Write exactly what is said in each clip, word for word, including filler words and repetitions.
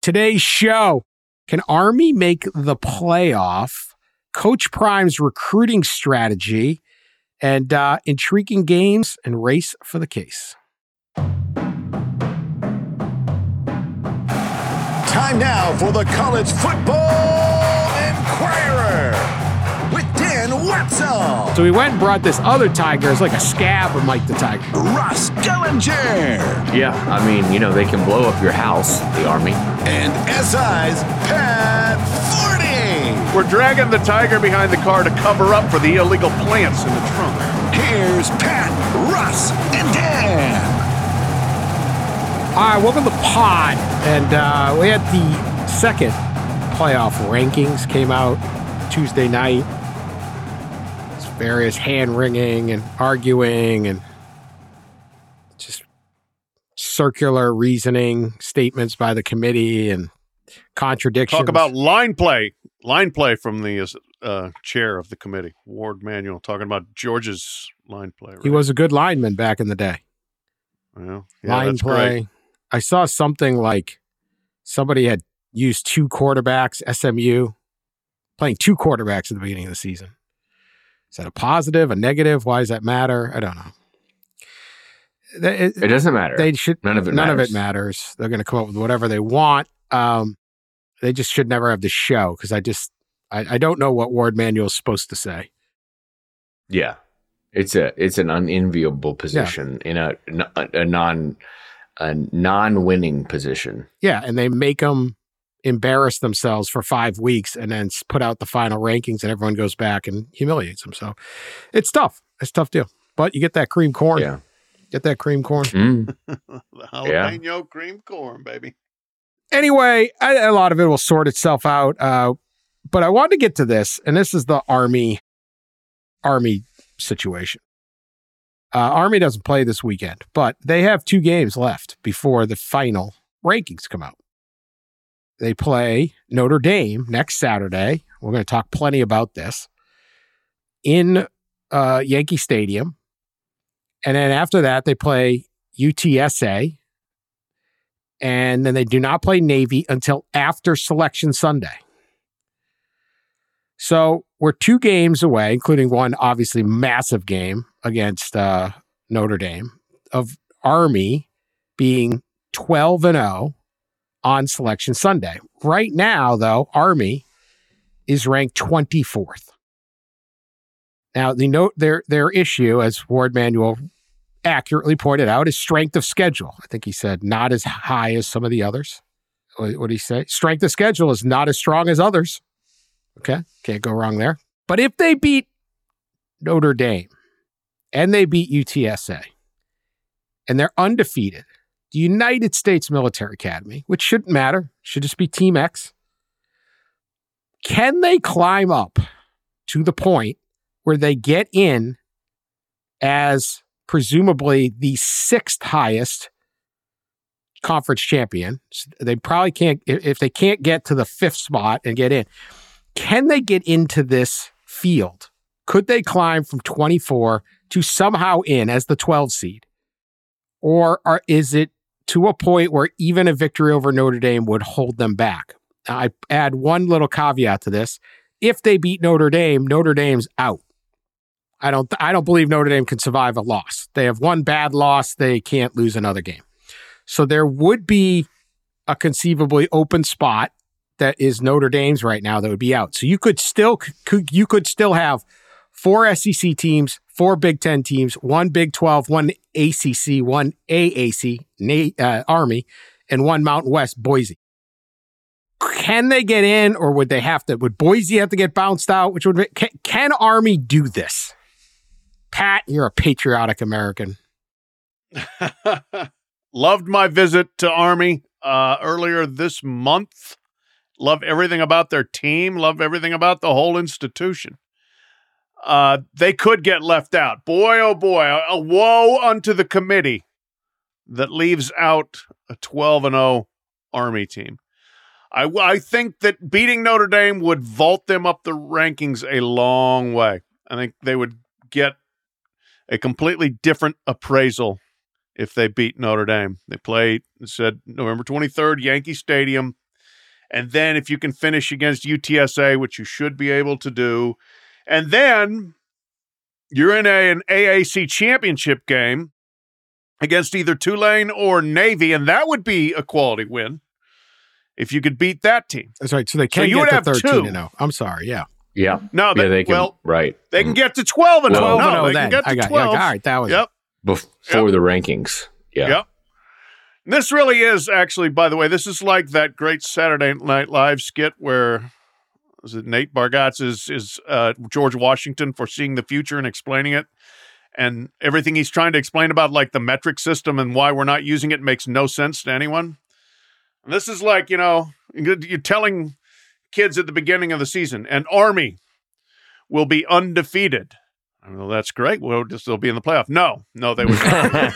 Today's show, can Army make the playoff? Coach Prime's recruiting strategy, and uh, intriguing games and race for the case. Time now for the College Football Inquirer with Dan Wetzel. So we went and brought this other tiger. It's like a scab of Mike the Tiger. Russ Gellinger. Yeah, I mean, you know, they can blow up your house, the Army. And S I's Pat Forney. We're dragging the tiger behind the car to cover up for the illegal plants in the trunk. Here's Pat, Russ, and Dan. All right, welcome to the pod. And uh, we had the second playoff rankings came out Tuesday night. There's various hand-wringing and arguing and just circular reasoning statements by the committee and contradictions. Talk about line play. Line play from the uh, chair of the committee, Ward Manuel, talking about Georgia's line play. Right? He was a good lineman back in the day. Well, yeah, line that's play. Great. I saw something like somebody had used two quarterbacks, S M U, playing two quarterbacks at the beginning of the season. Is that a positive, a negative? Why does that matter? I don't know. It, it doesn't matter. They should. None of it None matters. of it matters. They're going to come up with whatever they want. Um, they just should never have the show because I just I, I don't know what Ward Manuel is supposed to say. Yeah, it's a it's an unenviable position yeah. in a, a non a non-winning position. Yeah, and they make them embarrass themselves for five weeks and then put out the final rankings and everyone goes back and humiliates them. So it's tough. It's a tough deal. But you get that cream corn. Yeah. Get that cream corn. Mm. the jalapeno yeah. cream corn, baby. Anyway, I, a lot of it will sort itself out. Uh, but I wanted to get to this, and this is the Army Army situation. Uh, Army doesn't play this weekend, but they have two games left before the final rankings come out. They play Notre Dame next Saturday. We're going to talk plenty about this in uh, Yankee Stadium. And then after that, they play U T S A. And then they do not play Navy until after Selection Sunday. So we're two games away, including one obviously massive game against uh, Notre Dame, of Army being twelve and oh on Selection Sunday. Right now, though, Army is ranked twenty-fourth. Now, the note their their issue, as Ward Manuel accurately pointed out, is strength of schedule. I think he said not as high as some of the others. What did he say? Strength of schedule is not as strong as others. Okay, can't go wrong there. But if they beat Notre Dame and they beat U T S A and they're undefeated, the United States Military Academy, which shouldn't matter, should just be Team X, can they climb up to the point where they get in as presumably the sixth highest conference champion? They probably can't, if they can't get to the fifth spot and get in, can they get into this field? Could they climb from twenty-four to somehow in as the twelve seed? Or are, is it to a point where even a victory over Notre Dame would hold them back? I add one little caveat to this. If they beat Notre Dame, Notre Dame's out. I don't I don't believe Notre Dame can survive a loss. They have one bad loss. They can't lose another game. So there would be a conceivably open spot that is Notre Dame's right now that would be out. So you could still could you could still have four S E C teams, four Big Ten teams, one Big twelve, one A C C, one A A C, uh, Army, and one Mountain West, Boise. Can they get in, or would they have to? Would Boise have to get bounced out? Which would can, can Army do this? Pat, you're a patriotic American. Loved my visit to Army uh, earlier this month. Love everything about their team. Love everything about the whole institution. Uh, they could get left out. Boy, oh boy, a, a woe unto the committee that leaves out a twelve and oh Army team. I, I think that beating Notre Dame would vault them up the rankings a long way. I think they would get a completely different appraisal if they beat Notre Dame. They play, it said November twenty-third, Yankee Stadium. And then if you can finish against U T S A, which you should be able to do, and then you're in a, an A A C championship game against either Tulane or Navy, and that would be a quality win if you could beat that team. That's right. So they can So you get would to have thirteen two. and oh. I'm sorry. Yeah. Yeah. No, they, yeah, they can, well, right. they can get to twelve and twelve oh. and No, oh they then. can get I to got, twelve. yeah, all right. That was Yep. Before Yep. the rankings. Yeah. Yep. This really is actually, by the way, this is like that great Saturday Night Live skit where was it Nate Bargatze is is uh, George Washington foreseeing the future and explaining it, and everything he's trying to explain about like the metric system and why we're not using it makes no sense to anyone. And this is like, you know, you're telling kids at the beginning of the season, an Army will be undefeated. Well, that's great. We'll just they'll be in the playoff. No, no, they would not. Be in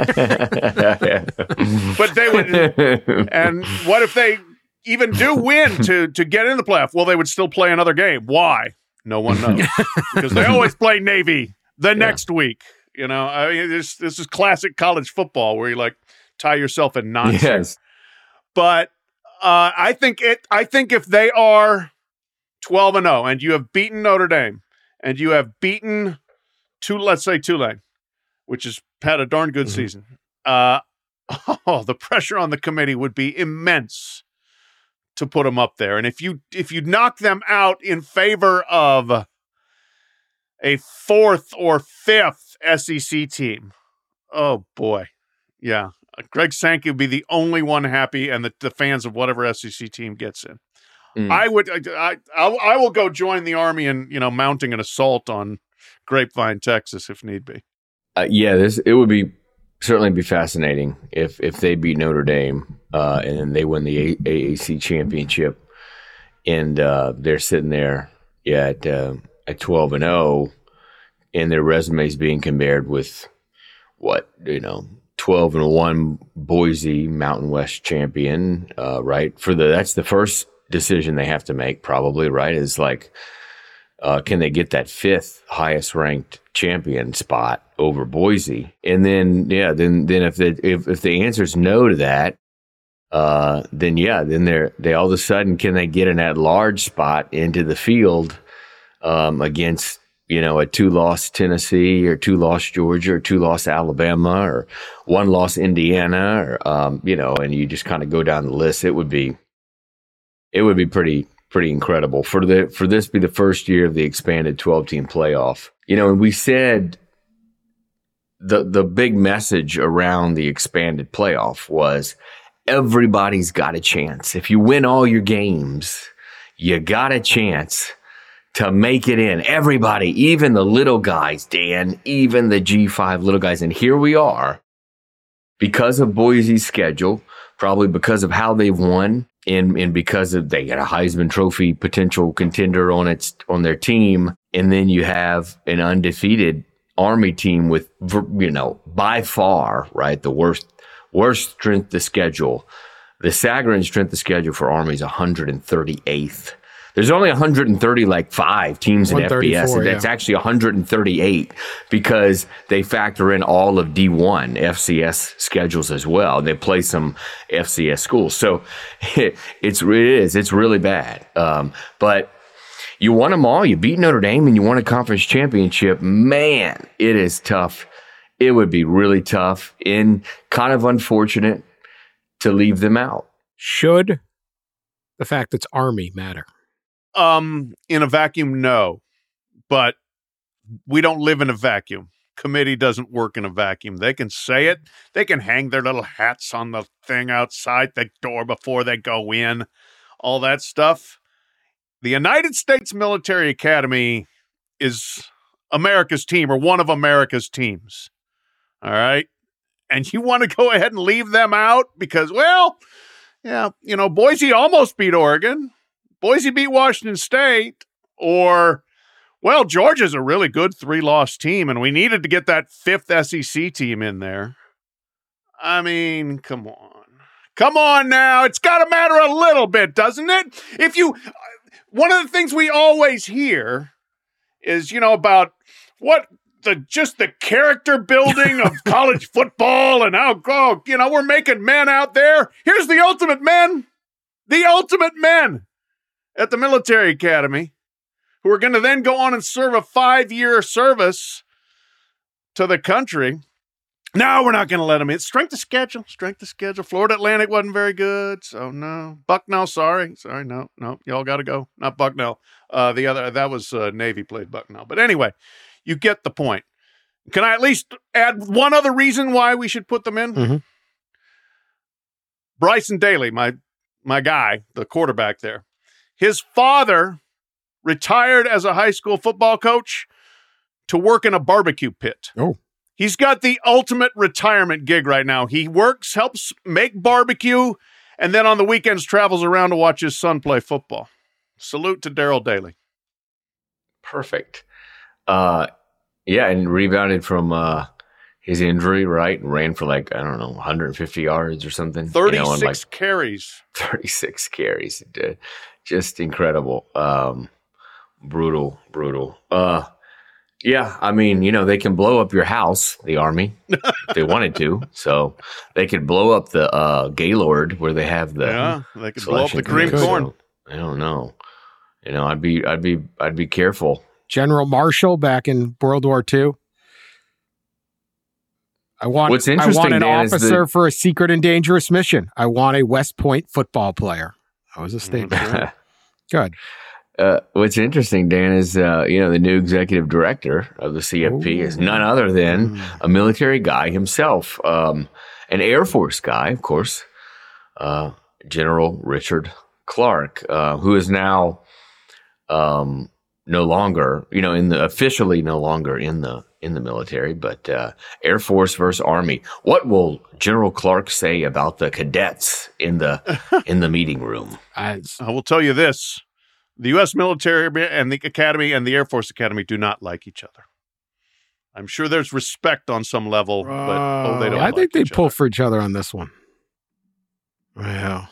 the playoff. But they would. And what if they even do win to to get in the playoff? Well, they would still play another game. Why? No one knows. Because they always play Navy the yeah. next week. You know, I mean, this this is classic college football where you like tie yourself in knots. Yes. But uh, I think it. I think if they are twelve and zero, and you have beaten Notre Dame, and you have beaten two, let's say Tulane, which has had a darn good mm-hmm. season. Uh, oh, the pressure on the committee would be immense to put them up there. And if you if you knock them out in favor of a fourth or fifth S E C team, oh boy, yeah, Greg Sankey would be the only one happy, and the, the fans of whatever S E C team gets in. Mm. I would, I, I, I will go join the Army in, you know, mounting an assault on Grapevine, Texas, if need be. Uh, yeah, this it would be certainly be fascinating if if they beat Notre Dame uh, and then they win the A A C championship, and uh, they're sitting there yeah, at uh, at twelve and zero, and their resumes being compared with what you know. twelve and one Boise Mountain West champion, uh, right? For the that's the first decision they have to make, probably, right? Is like, uh, can they get that fifth highest ranked champion spot over Boise? And then, yeah, then then if the if if the answer is no to that, uh, then yeah, then they're they all of a sudden can they get an at large spot into the field um, against, you know, a two-loss Tennessee or two-loss Georgia or two-loss Alabama or one-loss Indiana or, um, you know, and you just kind of go down the list. It would be, it would be pretty, pretty incredible for the, for this to be the first year of the expanded twelve-team playoff. You know, and we said the, the big message around the expanded playoff was everybody's got a chance. If you win all your games, you got a chance to make it in. Everybody, even the little guys, Dan, even the G five little guys. And here we are, because of Boise's schedule, probably because of how they've won, and, and because of they got a Heisman Trophy potential contender on its on their team. And then you have an undefeated Army team with, you know, by far, right, the worst worst strength of schedule. The Sagarin strength of schedule for Army is one hundred thirty-eighth. There's only one hundred thirty, like five teams in F B S, and that's yeah. actually one hundred thirty-eight because they factor in all of D one F C S schedules as well. They play some F C S schools, so it, it's it is it's really bad. Um, but you won them all. You beat Notre Dame, and you won a conference championship. Man, it is tough. It would be really tough and kind of unfortunate to leave them out. Should the fact it's Army matter? Um, in a vacuum, no, but we don't live in a vacuum. Committee doesn't work in a vacuum. They can say it. They can hang their little hats on the thing outside the door before they go in, all that stuff. The United States Military Academy is America's team or one of America's teams. All right. And you want to go ahead and leave them out because, well, yeah, you know, Boise almost beat Oregon. Boise beat Washington State, or, well, Georgia's a really good three-loss team, and we needed to get that fifth S E C team in there. I mean, come on. Come on now. It's got to matter a little bit, doesn't it? If you, one of the things we always hear is, you know, about what the, just the character building of college football and how, oh, you know, we're making men out there. Here's the ultimate men. the ultimate men at the military academy, who are going to then go on and serve a five-year service to the country. No, we're not going to let them in. Strength of schedule, strength of schedule. Florida Atlantic wasn't very good, so no. Bucknell, sorry. Sorry, no, no. Y'all got to go. Not Bucknell. Uh, the other, that was uh, Navy played Bucknell. But anyway, you get the point. Can I at least add one other reason why we should put them in? Mm-hmm. Bryson Daly, my my guy, the quarterback there. His father retired as a high school football coach to work in a barbecue pit. Oh. He's got the ultimate retirement gig right now. He works, helps make barbecue, and then on the weekends travels around to watch his son play football. Salute to Daryl Daly. Perfect. Uh, yeah, and rebounded from uh, his injury, right? And ran for like, I don't know, one hundred fifty yards or something. thirty-six you know, like carries. thirty-six carries. Just incredible. Um, brutal, brutal. Uh, yeah, I mean, you know, they can blow up your house, the Army, if they wanted to. So they could blow up the uh, Gaylord where they have the yeah, they could blow up the cream committee. corn. So, I don't know. You know, I'd be, I'd be, I'd be careful. General Marshall back in World War Two. I want, What's I interesting, want an Dan, is officer the- for a secret and dangerous mission. I want a West Point football player. That was a statement. Good. Uh, what's interesting, Dan, is uh, you know the new executive director of the C F P Ooh. is none other than a military guy himself, um, an Air Force guy, of course, uh, General Richard Clark, uh, who is now um, no longer, you know, in the officially no longer in the in the military, but uh, Air Force versus Army. What will General Clark say about the cadets in the in the meeting room? I, I will tell you this. The U S military and the academy and the Air Force Academy do not like each other. I'm sure there's respect on some level, but oh, they don't I like think they each pull other. for each other on this one. Well,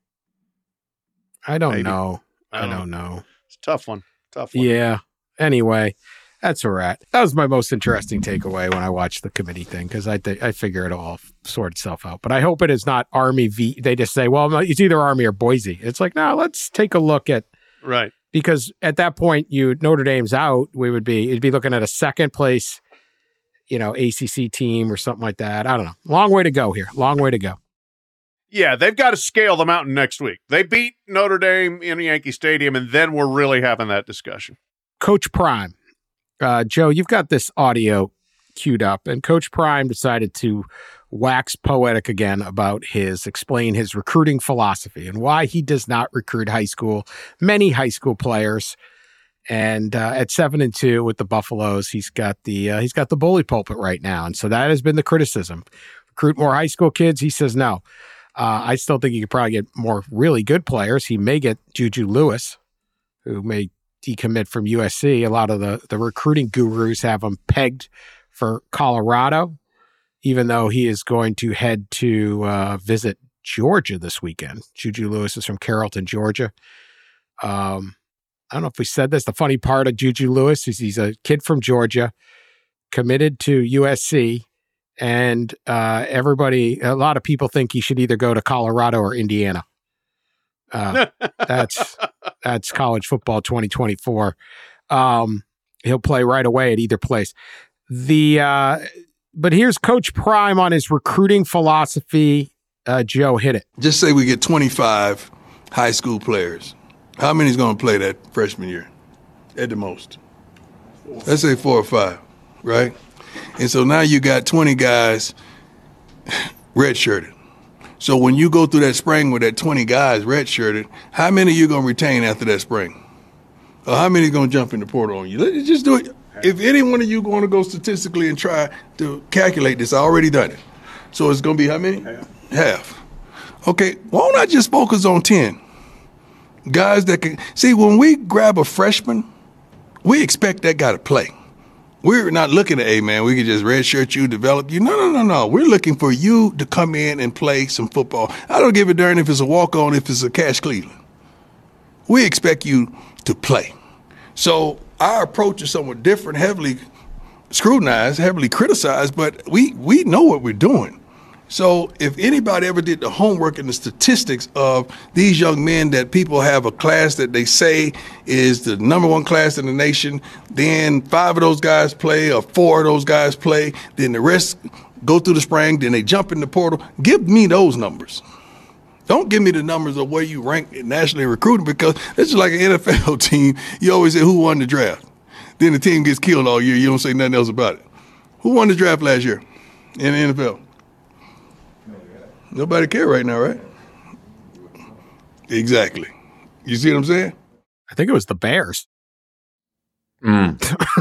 I don't Maybe. know. I I don't, don't know. It's a tough one. Tough one. Yeah. Anyway, that's a rat. That was my most interesting takeaway when I watched the committee thing because I th- I figure it'll all sort itself out. But I hope it is not Army v. They just say, well, it's either Army or Boise. It's like, no, let's take a look at. Right. Because at that point, you Notre Dame's out. We would be it'd be looking at a second place, you know, A C C team or something like that. I don't know. Long way to go here. Long way to go. Yeah, they've got to scale the mountain next week. They beat Notre Dame in Yankee Stadium, and then we're really having that discussion. Coach Prime, uh, Joe, you've got this audio queued up, and Coach Prime decided to wax poetic again about his explain his recruiting philosophy and why he does not recruit high school, many high school players. And uh, at seven and two with the Buffaloes, he's got the uh, he's got the bully pulpit right now, and so that has been the criticism. Recruit more high school kids. He says no. Uh, I still think he could probably get more really good players. He may get Juju Lewis, who may decommit from U S C. A lot of the the recruiting gurus have him pegged for Colorado, even though he is going to head to uh, visit Georgia this weekend. Juju Lewis is from Carrollton, Georgia. Um, I don't know if we said this. The funny part of Juju Lewis is he's a kid from Georgia, committed to U S C, and uh, everybody, a lot of people think he should either go to Colorado or Indiana. Uh, that's that's college football twenty twenty-four. Um, he'll play right away at either place. The uh, but here's Coach Prime on his recruiting philosophy. Uh, Joe, hit it. Just say we get twenty-five high school players. How many is going to play that freshman year at the most? Let's say four or five, right? And so now you got twenty guys redshirted. So when you go through that spring with that twenty guys redshirted, how many are you going to retain after that spring? Or how many are going to jump in the portal on you? Let's just do it. If any one of you going to go statistically and try to calculate this, I already done it. So it's going to be how many? Half. Half. Okay, why don't I just focus on ten? Guys that can, see, when we grab a freshman, we expect that guy to play. We're not looking at, hey, man, we can just redshirt you, develop you. No, no, no, no. We're looking for you to come in and play some football. I don't give a darn if it's a walk-on, if it's a Cash Cleveland. We expect you to play. So our approach is somewhat different, heavily scrutinized, heavily criticized, but we, we know what we're doing. So if anybody ever did the homework and the statistics of these young men that people have a class that they say is the number one class in the nation, then five of those guys play or four of those guys play, then the rest go through the spring, then they jump in the portal. Give me those numbers. Don't give me the numbers of where you rank nationally recruiting, because this is like an N F L team. You always say who won the draft. Then the team gets killed all year. You don't say nothing else about it. Who won the draft last year in the N F L? Nobody care right now, right? Exactly. You see what I'm saying? I think it was the Bears. Mm.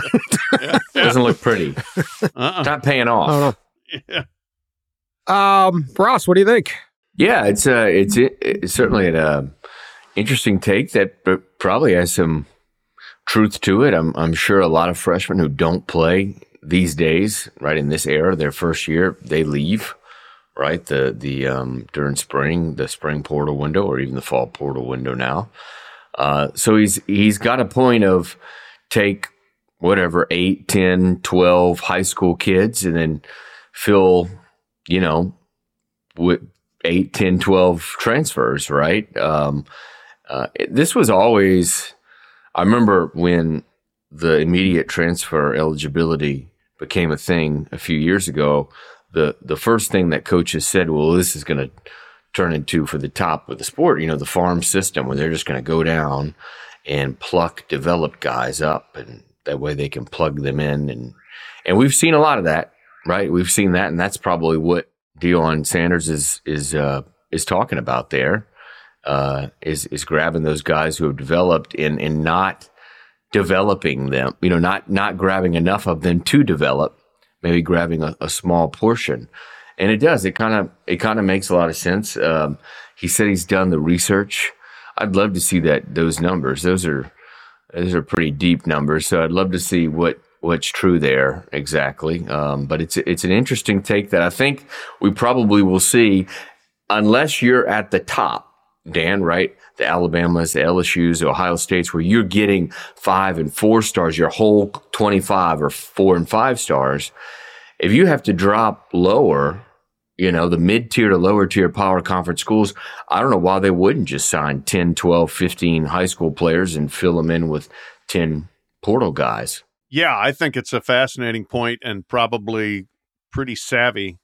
Yeah. Doesn't look pretty. Uh-uh. It's not paying off. I don't Yeah. know. Um, Ross, what do you think? Yeah, it's uh, it's, it's certainly an uh, interesting take that b- probably has some truth to it. I'm I'm sure a lot of freshmen who don't play these days, right, in this era, their first year, they leave, right, the the um, during spring, the spring portal window, or even the fall portal window now. Uh, so he's he's got a point of take whatever eight, ten, twelve high school kids and then fill, you know, with eight, ten, twelve transfers, right? Um, uh, it, this was always, I remember when the immediate transfer eligibility became a thing a few years ago, the, the first thing that coaches said, well, this is going to turn into, for the top of the sport, you know, the farm system, where they're just going to go down and pluck developed guys up, and that way they can plug them in. And, and we've seen a lot of that, right? We've seen that, and that's probably what Deion Sanders is is uh, is talking about there, uh, is is grabbing those guys who have developed and and not developing them, you know, not not grabbing enough of them to develop, maybe grabbing a, a small portion. And it does. It kind of it kind of makes a lot of sense. Um, he said he's done the research. I'd love to see that those numbers. Those are those are pretty deep numbers. So I'd love to see what. What's true there exactly. Um, but it's it's an interesting take that I think we probably will see, unless you're at the top, Dan, right? The Alabamas, the L S Us, the Ohio States, where you're getting five and four stars, your whole twenty-five or four and five stars. If you have to drop lower, you know, the mid-tier to lower tier power conference schools, I don't know why they wouldn't just sign ten, twelve, fifteen high school players and fill them in with ten portal guys. Yeah, I think it's a fascinating point and probably pretty savvy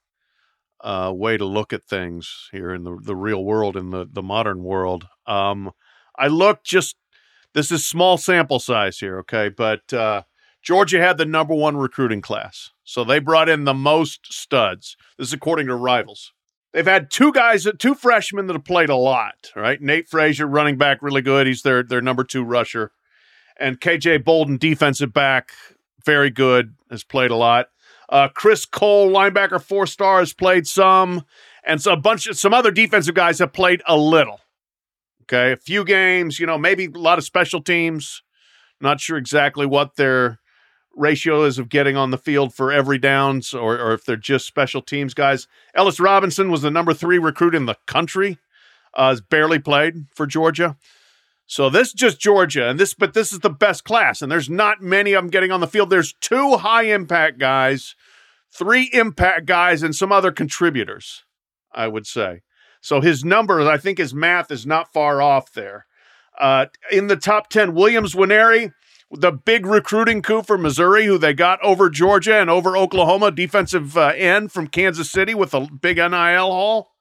uh, way to look at things here in the, the real world, in the, the modern world. Um, I looked just, this is small sample size here, okay? But uh, Georgia had the number one recruiting class. So they brought in the most studs. This is according to Rivals. They've had two guys, two freshmen that have played a lot, right? Nate Frazier, running back, really good. He's their, their number two rusher. And K J Bolden, defensive back, very good, has played a lot. Uh, Chris Cole, linebacker, four stars, played some. And so a bunch of some other defensive guys have played a little. Okay, a few games, you know, maybe a lot of special teams. Not sure exactly what their ratio is of getting on the field for every downs, or, or if they're just special teams guys. Ellis Robinson was the number three recruit in the country. Uh, has barely played for Georgia. So this is just Georgia, and this, but this is the best class, and there's not many of them getting on the field. There's two high-impact guys, three impact guys, and some other contributors, I would say. So his numbers, I think his math is not far off there. Uh, in the top ten, Williams Nwaneri, the big recruiting coup for Missouri, who they got over Georgia and over Oklahoma, defensive uh, end from Kansas City with a big N I L haul.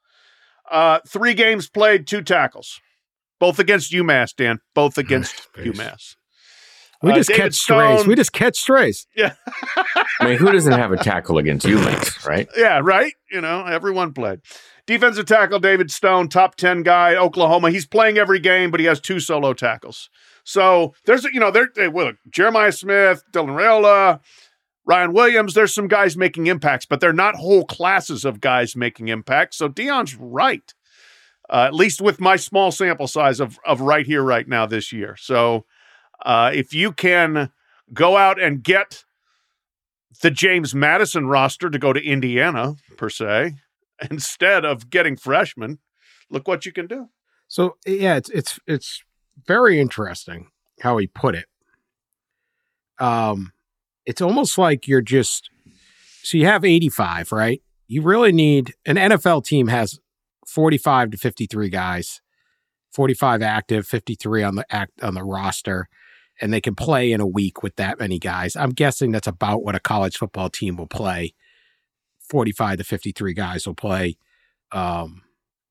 Uh, three games played, two tackles. Both against UMass, Dan. Both against UMass. We Uh, just David catch strays. Stone- We just catch strays. Yeah. I mean, who doesn't have a tackle against UMass, right? Yeah, right? You know, everyone played. Defensive tackle David Stone, top ten guy, Oklahoma. He's playing every game, but he has two solo tackles. So there's, you know, there, well, Jeremiah Smith, Dylan Raiola, Ryan Williams, there's some guys making impacts, but they're not whole classes of guys making impacts. So Deion's right. Uh, at least with my small sample size of, of right here, right now this year. So uh, if you can go out and get the James Madison roster to go to Indiana, per se, instead of getting freshmen, look what you can do. So yeah, it's it's it's very interesting how he put it. Um, it's almost like you're just so you have eighty-five, right? you really need an N F L team has forty-five to fifty-three guys, forty-five active, fifty-three on the act on the roster, and they can play in a week with that many guys. I'm guessing that's about what a college football team will play. forty-five to fifty-three guys will play um,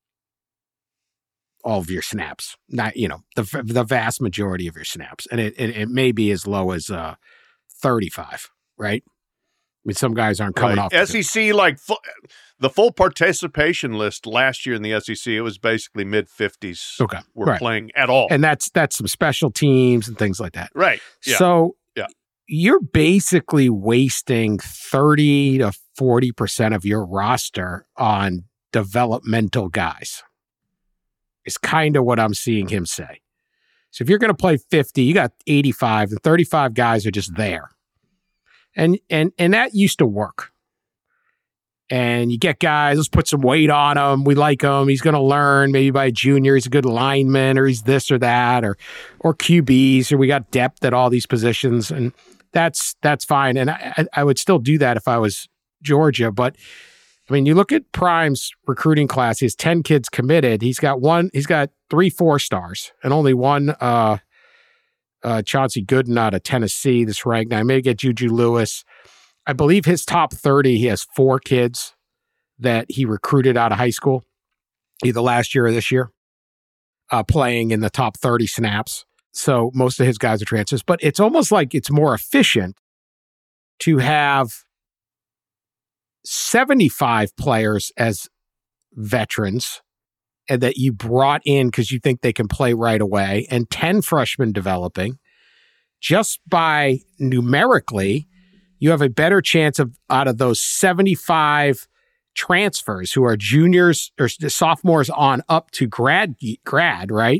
all of your snaps, not, you know, the the vast majority of your snaps. And it, it, it may be as low as uh, thirty-five, right? I mean, some guys aren't coming right. off. S E C, like fu- the full participation list last year in the S E C, it was basically mid fifties. Okay. Were Right. playing at all. And that's that's some special teams and things like that. right. Yeah. So Yeah. you're basically wasting thirty to forty percent of your roster on developmental guys. Is kind of what I'm seeing him say. So if you're going to play fifty, you got eighty-five, and thirty-five guys are just there. And and and that used to work. And you get guys, let's put some weight on him. We like him. He's going to learn. Maybe by junior, he's a good lineman, or he's this or that, or or Q Bs, or we got depth at all these positions, and that's that's fine. And I, I would still do that if I was Georgia. But I mean, you look at Prime's recruiting class. He has ten kids committed. He's got one. He's got three four stars, and only one. Uh, uh, Chauncey Gooden out of Tennessee. This ranked. Now I may get Juju Lewis. I believe his top thirty, he has four kids that he recruited out of high school, either last year or this year, uh, playing in the top thirty snaps. So most of his guys are transfers, but it's almost like it's more efficient to have seventy-five players as veterans and that you brought in because you think they can play right away, and ten freshmen developing. Just by numerically, you have a better chance of, out of those seventy-five transfers who are juniors or sophomores on up to grad, grad, right?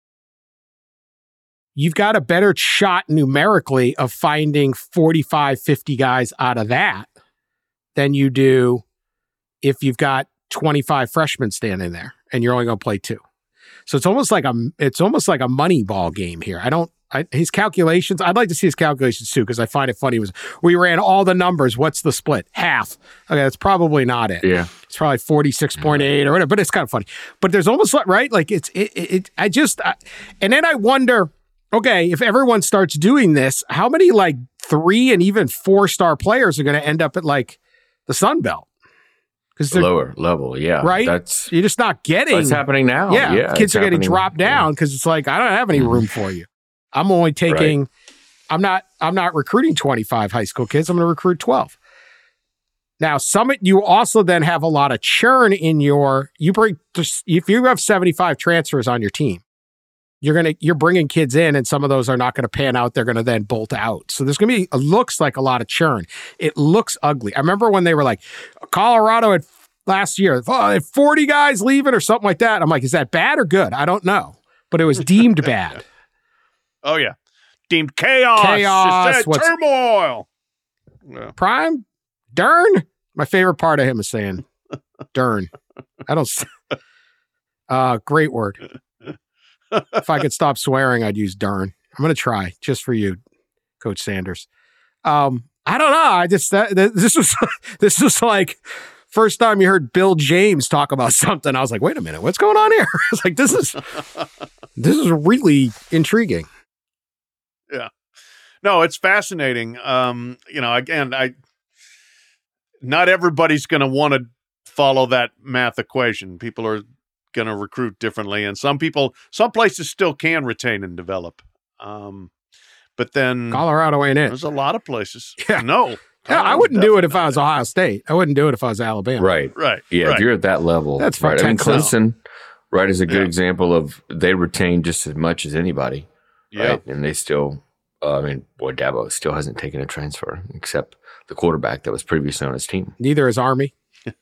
You've got a better shot numerically of finding forty-five, fifty guys out of that than you do if you've got twenty-five freshmen standing there and you're only going to play two. So it's almost like a, it's almost like a money ball game here. I don't, I, his calculations, I'd like to see his calculations too, because I find it funny. Was we ran all the numbers. What's the split? Half. Okay, that's probably not it. Yeah. It's probably forty-six point eight or whatever, but it's kind of funny. But there's almost like, right? Like it's, it, it, it I just, I, and then I wonder, okay, if everyone starts doing this, how many like three and even four star players are going to end up at like the Sun Belt? Because Lower level, yeah. Right? That's you're just not getting. what's happening now. Yeah, yeah kids it's are getting happening. dropped down because it's like, I don't have any Mhm. room for you. I'm only taking, right. I'm not, I'm not recruiting twenty-five high school kids. I'm going to recruit twelve. Now, Summit, you also then have a lot of churn in your, you bring, if you have seventy-five transfers on your team, you're going to, you're bringing kids in and some of those are not going to pan out. They're going to then bolt out. So there's going to be, it looks like a lot of churn. It looks ugly. I remember when they were like, Colorado had last year, oh, forty guys leaving or something like that. I'm like, is that bad or good? I don't know. But it was deemed bad. Oh, yeah. Deemed chaos. Chaos. It's, uh, turmoil. Yeah. Prime? Dern? My favorite part of him is saying Dern. I don't... Uh, great word. If I could stop swearing, I'd use Dern. I'm going to try, just for you, Coach Sanders. Um, I don't know. I just... That, this was This was like... First time you heard Bill James talk about something, I was like, wait a minute, what's going on here? I was like, this is this is really intriguing. Yeah. No, it's fascinating. Um, you know, again, I not everybody's going to want to follow that math equation. People are going to recruit differently, and some people, some places still can retain and develop. Um, but then Colorado ain't it. There's a lot of places. Yeah. No. Yeah, I wouldn't do it if I was Ohio State. I wouldn't do it if I was Alabama. Right. Right. Yeah, right. if you're at that level. That's right. I mean, fantastic. Clemson, right, is a good Yeah. example of they retain just as much as anybody. Yeah. Right? And they still, uh, I mean, boy, Dabo still hasn't taken a transfer except the quarterback that was previously on his team. Neither is Army.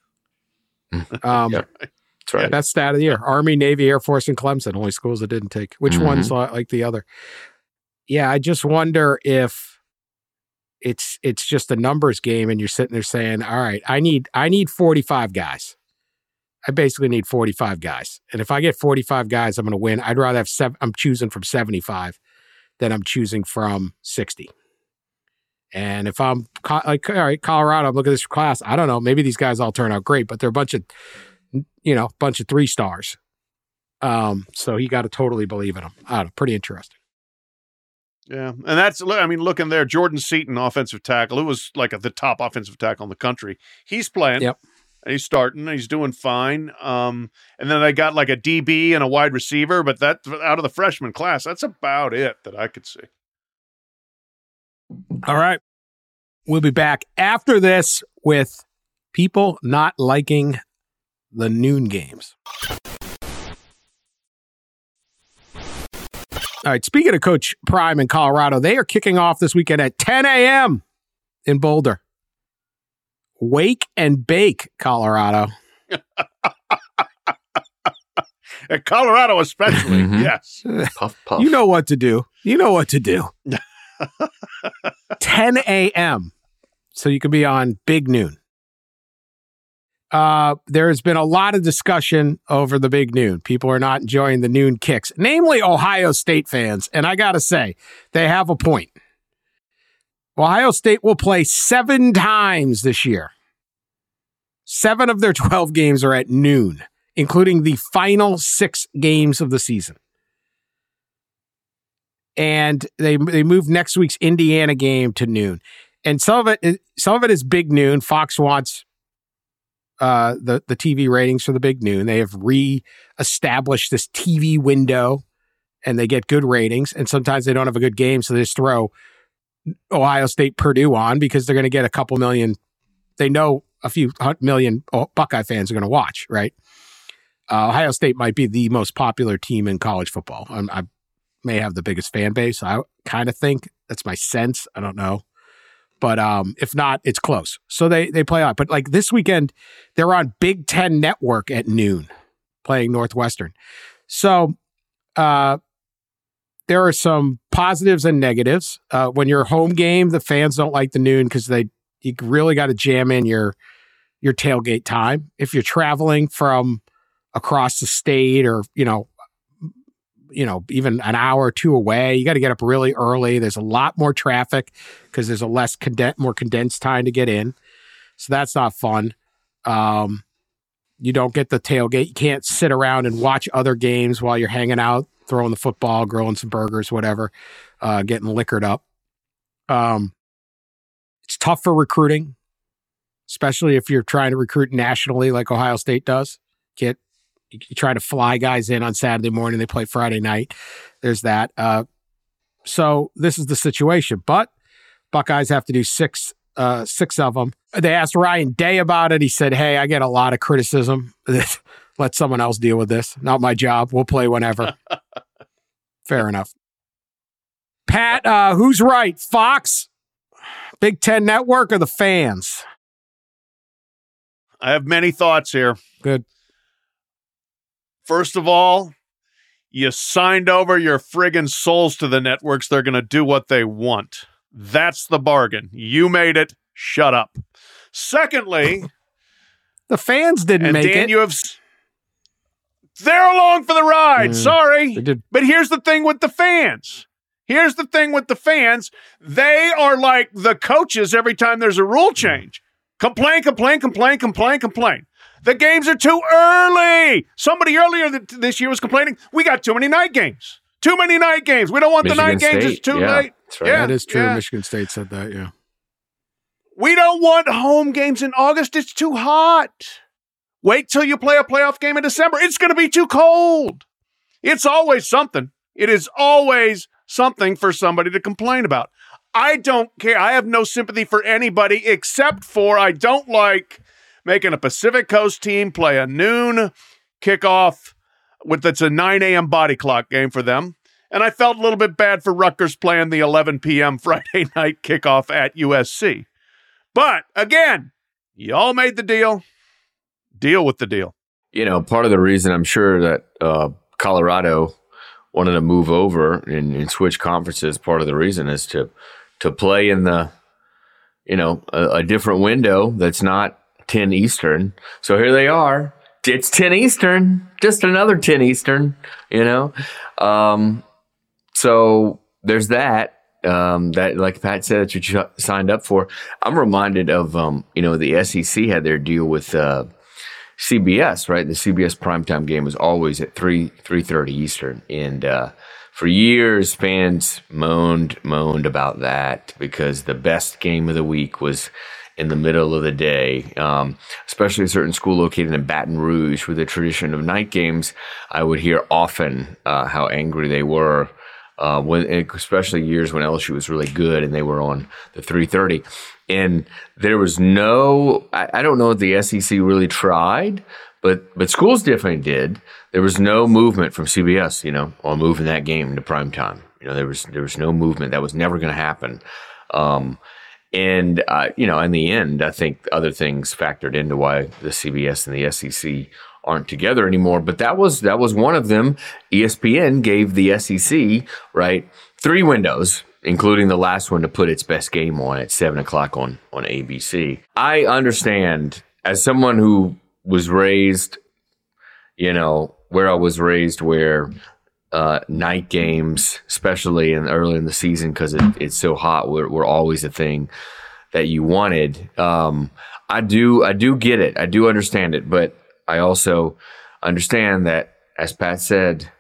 um, Yep. That's right. That's stat of the year. Army, Navy, Air Force, and Clemson. Only schools that didn't take. Which Mhm. one's li- like the other? Yeah, I just wonder if it's it's just a numbers game, and you're sitting there saying, "All right, I need I need forty-five guys. I basically need forty-five guys, and if I get forty-five guys, I'm going to win. I'd rather have seven. I'm choosing from seventy-five than I'm choosing from sixty. And if I'm like, all right, Colorado, I'm looking at this class. I don't know. Maybe these guys all turn out great, but they're a bunch of, you know, bunch of three stars. Um, so you got to totally believe in them. I don't know, pretty interesting. Yeah, and that's, I mean, looking there, Jordan Seaton, offensive tackle, who was like at the top offensive tackle in the country. He's playing. Yep. He's starting. He's doing fine. Um, and then they got like a D B and a wide receiver, but that out of the freshman class, that's about it that I could see. All right. We'll be back after this with people not liking the noon games. All right. Speaking of Coach Prime in Colorado, they are kicking off this weekend at ten a.m. in Boulder. Wake and Bake, Colorado. At Colorado especially, Mm-hmm. yes. Puff, puff. You know what to do. You know what to do. ten a.m. So you can be on Big Noon. Uh, there has been a lot of discussion over the Big Noon. People are not enjoying the noon kicks, namely Ohio State fans. And I got to say, they have a point. Ohio State will play seven times this year. Seven of their twelve games are at noon, including the final six games of the season. And they they moved next week's Indiana game to noon. And some of it is, some of it is Big Noon. Fox wants uh, the, the T V ratings for the Big Noon. They have re-established this T V window, and they get good ratings. And sometimes they don't have a good game, so they just throw Ohio State Purdue on because they're going to get a couple million. They know a few million Buckeye fans are going to watch, right? Uh, Ohio State might be the most popular team in college football. I'm, I may have the biggest fan base. I kind of think that's my sense. I don't know. But um, if not, it's close. So they they play out. But like this weekend, they're on Big Ten Network at noon playing Northwestern. So uh, there are some positives and negatives. Uh, when you're home game, the fans don't like the noon because they you really got to jam in your your tailgate time. If you're traveling from across the state or, you know, you know, even an hour or two away, you got to get up really early. There's a lot more traffic because there's a less conden- more condensed time to get in. So that's not fun. Um, you don't get the tailgate. You can't sit around and watch other games while you're hanging out, throwing the football, grilling some burgers, whatever, uh, getting liquored up. Um, it's tough for recruiting, especially if you're trying to recruit nationally like Ohio State does. Get You try to fly guys in on Saturday morning. They play Friday night. There's that. Uh, so this is the situation. But Buckeyes have to do six, uh, six of them. They asked Ryan Day about it. He said, hey, I get a lot of criticism. Let someone else deal with this. Not my job. We'll play whenever. Fair enough. Pat, uh, who's right? Fox, Big Ten Network, or the fans? I have many thoughts here. Good. First of all, you signed over your friggin' souls to the networks. They're going to do what they want. That's the bargain. You made it. Shut up. Secondly, the fans didn't and make Dan, it. You have, they're along for the ride. Mm, Sorry. they did. But here's the thing with the fans. Here's the thing with the fans. They are like the coaches every time there's a rule change. Complain, complain, complain, complain, complain. The games are too early. Somebody earlier th- this year was complaining, we got too many night games. Too many night games. We don't want Michigan the night games. State. It's too Yeah, late. that's right. Yeah, That is true. yeah. Michigan State said that, yeah. We don't want home games in August. It's too hot. Wait till you play a playoff game in December. It's going to be too cold. It's always something. It is always something for somebody to complain about. I don't care. I have no sympathy for anybody except for I don't like making a Pacific Coast team play a noon kickoff with that's a nine a.m. body clock game for them. And I felt a little bit bad for Rutgers playing the eleven p.m. Friday night kickoff at U S C. But again, y'all made the deal. Deal with the deal. You know, part of the reason I'm sure that uh, Colorado wanted to move over and, and switch conferences, part of the reason is to to play in the, you know, a, a different window that's not ten Eastern. So here they are. It's ten Eastern, just another ten Eastern, you know. Um, so there's that. Um, that, like Pat said, that's what you signed up for. I'm reminded of, um, you know, the S E C had their deal with uh, C B S, right? The C B S primetime game was always at three three thirty Eastern, and uh, for years, fans moaned moaned about that because the best game of the week was in the middle of the day, um, especially a certain school located in Baton Rouge with a tradition of night games. I would hear often uh, how angry they were. Uh, when, especially years when L S U was really good and they were on the three thirty. And there was no, I, I don't know if the S E C really tried, but but schools definitely did. There was no movement from C B S, you know, on moving that game to prime time. You know, there was there was no movement. That was never going to happen. Um, and, uh, you know, in the end, I think other things factored into why the C B S and the S E C aren't together anymore, but that was that was one of them. E S P N gave the S E C, right, three windows, including the last one to put its best game on at seven o'clock on, on A B C. I understand, as someone who was raised, you know, where I was raised, where uh, night games, especially in early in the season, because it, it's so hot, were, were always a thing that you wanted. Um, I do, I do get it. I do understand it, but I also understand that, as Pat said,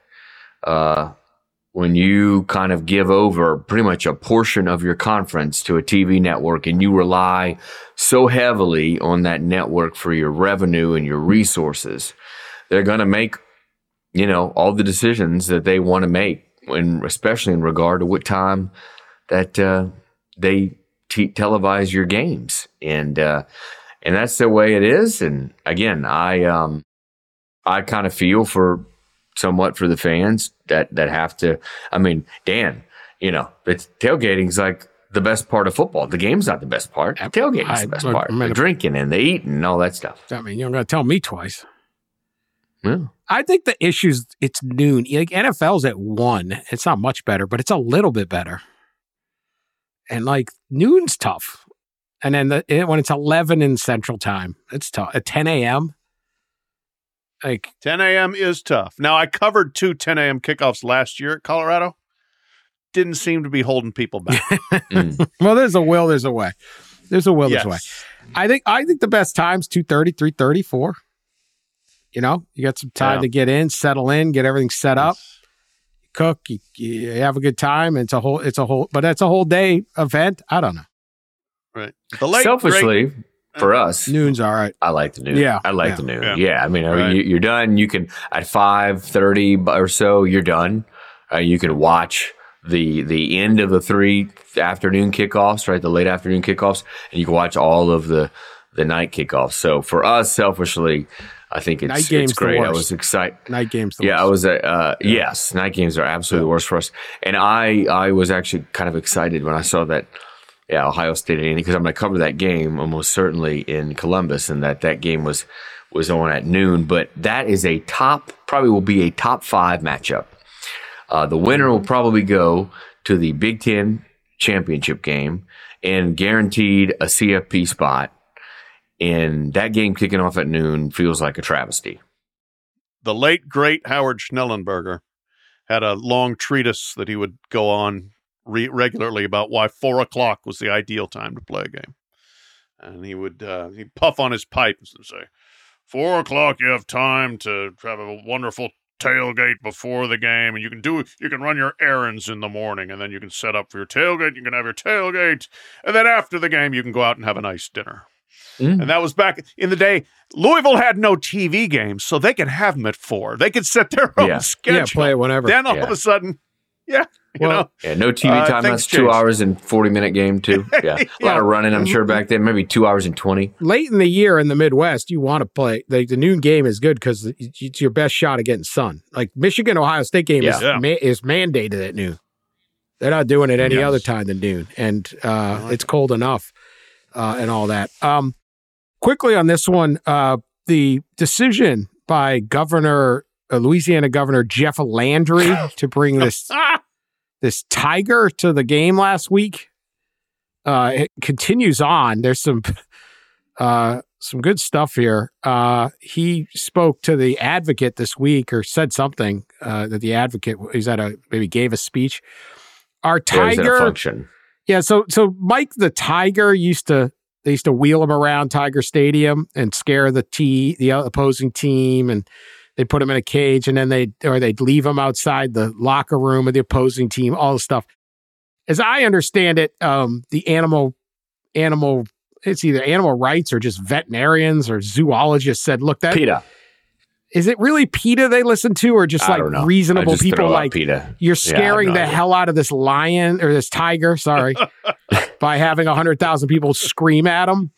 uh, when you kind of give over pretty much a portion of your conference to a T V network and you rely so heavily on that network for your revenue and your resources, they're going to make, you know, all the decisions that they want to make, and especially in regard to what time that uh, they te- televise your games. And, uh, And that's the way it is. And again, I um, I kind of feel for somewhat for the fans that, that have to. I mean, Dan, you know, it's tailgating's like the best part of football. The game's not the best part. Tailgating's the best I, part. I mean, the drinking and the eating and all that stuff. I mean, you're going to tell me twice. Yeah. I think the issue's it's noon. Like N F L's at one. It's not much better, but it's a little bit better. And like noon's tough. And then the, it, when it's eleven in Central Time, it's tough. At ten a.m., like ten a.m. is tough. Now, I covered two ten a.m. kickoffs last year at Colorado. Didn't seem to be holding people back. Mm. Well, there's a will, there's a way. There's a will, Yes. there's a way. I think I think the best time's two thirty, three thirty, four. You know, you got some time Yeah. to get in, settle in, get everything set up, cook, you, you have a good time. And it's a whole, it's a whole, but it's a whole day event. I don't know. Right. The late, Selfishly, great- for us, Noon's all right. I like the noon. Yeah, I like yeah, the noon. yeah. Yeah, I mean, Right. you, you're done. You can at five thirty or so, you're done. Uh, you can watch the the end of the three afternoon kickoffs, right? The late afternoon kickoffs, and you can watch all of the the night kickoffs. So for us, selfishly, I think Night it's game's it's the great. I worst. was excited. Night games. The Yeah, I worst. was. Uh, yes, night games are absolutely the worst for us. And I, I was actually kind of excited when I saw that. Yeah, Ohio State, because I'm going to cover that game almost certainly in Columbus, and that that game was was on at noon. But that is a top, probably will be a top five matchup. Uh, the winner will probably go to the Big Ten championship game and guaranteed a C F P spot. And that game kicking off at noon feels like a travesty. The late, great Howard Schnellenberger had a long treatise that he would go on re- regularly about why four o'clock was the ideal time to play a game. And he would uh, he'd puff on his pipe and say, four o'clock, you have time to have a wonderful tailgate before the game, and you can do you can run your errands in the morning, and then you can set up for your tailgate, you can have your tailgate, and then after the game, you can go out and have a nice dinner. Mm. And that was back in the day. Louisville had no T V games, so they could have them at four. They could set their own Yeah. schedule. Yeah, play it whenever. Then all Yeah. of a sudden, yeah, you Well, know, Yeah, no T V Uh, time. things That's two changed. hours and forty minute game too. Yeah, a lot of running. I'm sure back then, maybe two hours and twenty. Late in the year in the Midwest, you want to play. The, the noon game is good because it's your best shot at getting sun. Like Michigan Ohio State game is Yeah. ma- is mandated at noon. They're not doing it any Yes. other time than noon, and uh, it's cold enough uh, and all that. Um, quickly on this one, uh, the decision by Governor uh, Louisiana Governor Jeff Landry to bring this ah, this tiger to the game last week. Uh, it continues on. There's some uh, some good stuff here. Uh, he spoke to the Advocate this week, or said something uh, that the Advocate he's at a maybe gave a speech our Or is it a tiger. function? Yeah, so so Mike the Tiger used to they used to wheel him around Tiger Stadium and scare the t the opposing team, and they put him in a cage, and then they or they'd leave him outside the locker room of the opposing team, all the stuff. As I understand it, um, the animal animal it's either animal rights or just veterinarians or zoologists said, look, that PETA. is it really PETA they listen to, or just I like don't know. I reasonable just people throw out like PETA. you're Yeah, I scaring have no the idea. hell out of this lion or this tiger, sorry, by having one hundred thousand people scream at him.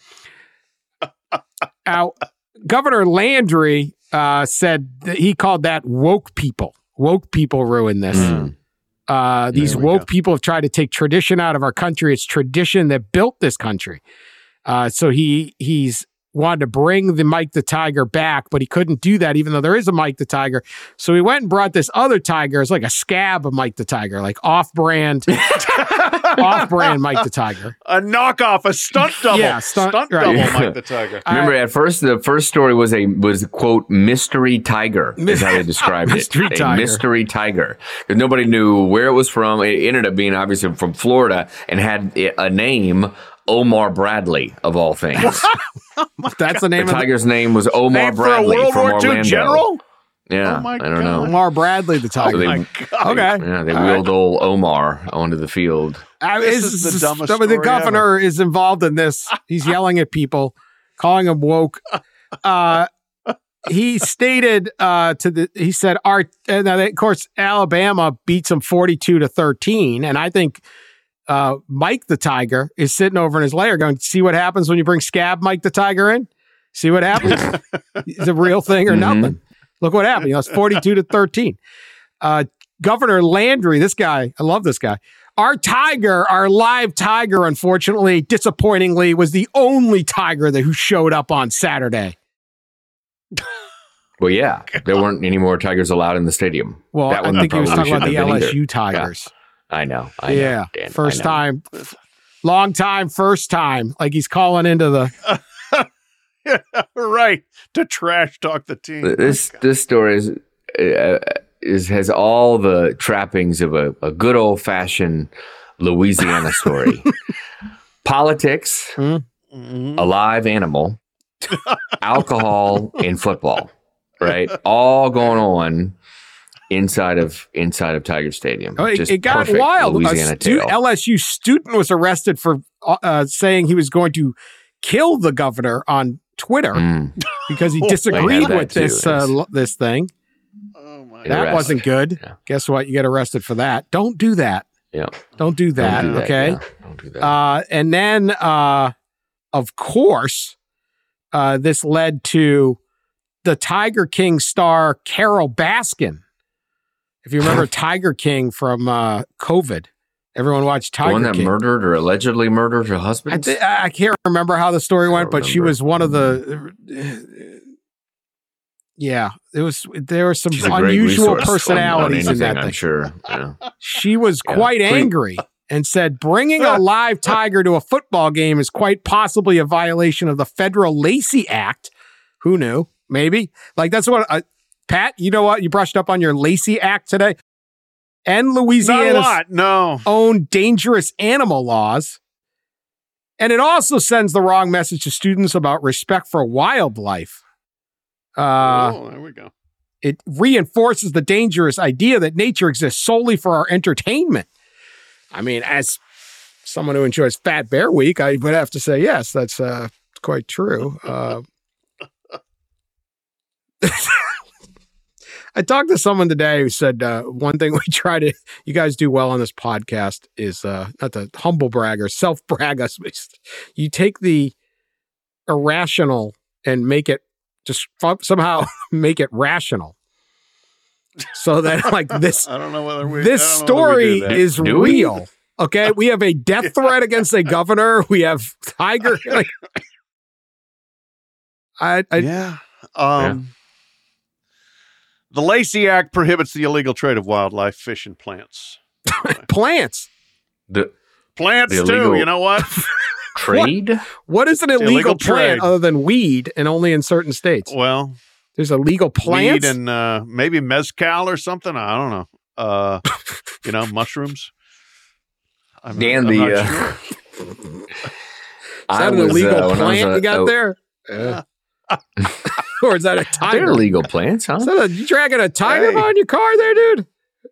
Now, Governor Landry uh, said that he called that woke people. Woke people ruined this. Mm. Uh, these There we woke go. people have tried to take tradition out of our country. It's tradition that built this country. Uh, so he he's wanted to bring the Mike the Tiger back, but he couldn't do that, even though there is a Mike the Tiger. So he went and brought this other tiger. It's like a scab of Mike the Tiger, like off-brand, off-brand Mike the Tiger. A knockoff, a stunt double. Yeah, stunt- right. double, Yeah. Mike the Tiger. Remember, at first, the first story was a was quote mystery tiger. Is how they described Mystery it. tiger. A mystery tiger, because nobody knew where it was from. It ended up being obviously from Florida and had a name, Omar Bradley, of all things. That's the name The of the, tiger's name was Omar Name for a Bradley World from War Two Orlando. general? Yeah, Oh my I don't God. know. Omar Bradley the So Tiger. they, My God. Okay. yeah, they All wheeled old Omar onto the field. I mean, This it's- is the it's- dumbest the, the story governor is involved in this. He's yelling at people, calling them woke. Uh, he stated uh, to the, he said, "Our and now, of course, Alabama beats them forty-two to thirteen, and I think uh, Mike the Tiger is sitting over in his lair, going, see what happens when you bring Scab Mike the Tiger in. See what happens. It's a real thing or Mhm. nothing. Look what happened. You know, it's forty-two to thirteen. Uh, Governor Landry, this guy, I love this guy. Our tiger, our live tiger, unfortunately, disappointingly, was the only tiger that who showed up on Saturday. Well, yeah, there weren't any more tigers allowed in the stadium. Well, That I one think he was probably talking about the shouldn't have L been S U either. Tigers. I know. I Yeah, know, Dan, first I know. time, long time, first time. Like he's calling into the. Right. To trash talk the team. This this story is uh, is has all the trappings of a, a good old fashioned Louisiana story. Politics, Mhm. a live animal, alcohol, and football. Right, all going on inside of inside of Tiger Stadium. Oh, it, Just it got perfect wild. A Louisiana stu- tale. L S U student was arrested for uh, uh, saying he was going to kill the governor on Twitter Mm. because he Oh, disagreed that with too. this uh, That's- l- this thing. Oh my Yeah. That Arrest. wasn't good. Yeah. Guess what? You get arrested for that. Don't do that. Yeah, Don't do that. Don't do that, okay. yeah. Don't do that. Uh, and then, uh, of course, uh, this led to the Tiger King star Carol Baskin. If you remember Tiger King from uh, COVID, everyone watched the Tiger one that King. murdered or allegedly murdered her I, husband. thi- I can't remember how the story went, but she remember. was one of the. Yeah, it was. There were some She's a great unusual resource on- personalities on in anything, that I'm thing. sure. Yeah. She was Yeah. quite Pretty- angry and said bringing a live tiger to a football game is quite possibly a violation of the Federal Lacey Act. Who knew? Maybe. Like that's what uh, Pat, you know what? You brushed up on your Lacey Act today. And Not a Louisiana's lot. No. own dangerous animal laws. And it also sends the wrong message to students about respect for wildlife. Uh, oh, there we go. it reinforces the dangerous idea that nature exists solely for our entertainment. I mean, as someone who enjoys Fat Bear Week, I would have to say, yes, that's uh, quite true. Uh, I talked to someone today who said uh, one thing we try to, you guys do well on this podcast is uh, not to humble brag or self brag us, but you take the irrational and make it just f- somehow make it rational. So that like this, I don't know whether we. this I don't know whether we story do that. is Do we? real. Okay. We have a death threat against a governor. We have Tiger. Like, I, I, yeah. Um, The Lacey Act prohibits the illegal trade of wildlife, fish, and plants. plants. The Plants The too. illegal- You know what? trade? What is an illegal, illegal plant trade. other than weed and only in certain states? Well, There's a legal plant. weed and uh, maybe mezcal or something. I don't know. Uh, you know, mushrooms. I'm, Dan, I'm the not uh, sure. Is I that an was, illegal uh, when I was plant a- you got oh, there? Yeah. Or is that a They're tiger? illegal plants, huh? Is that a, you dragging a tiger Hey. behind your car there, dude?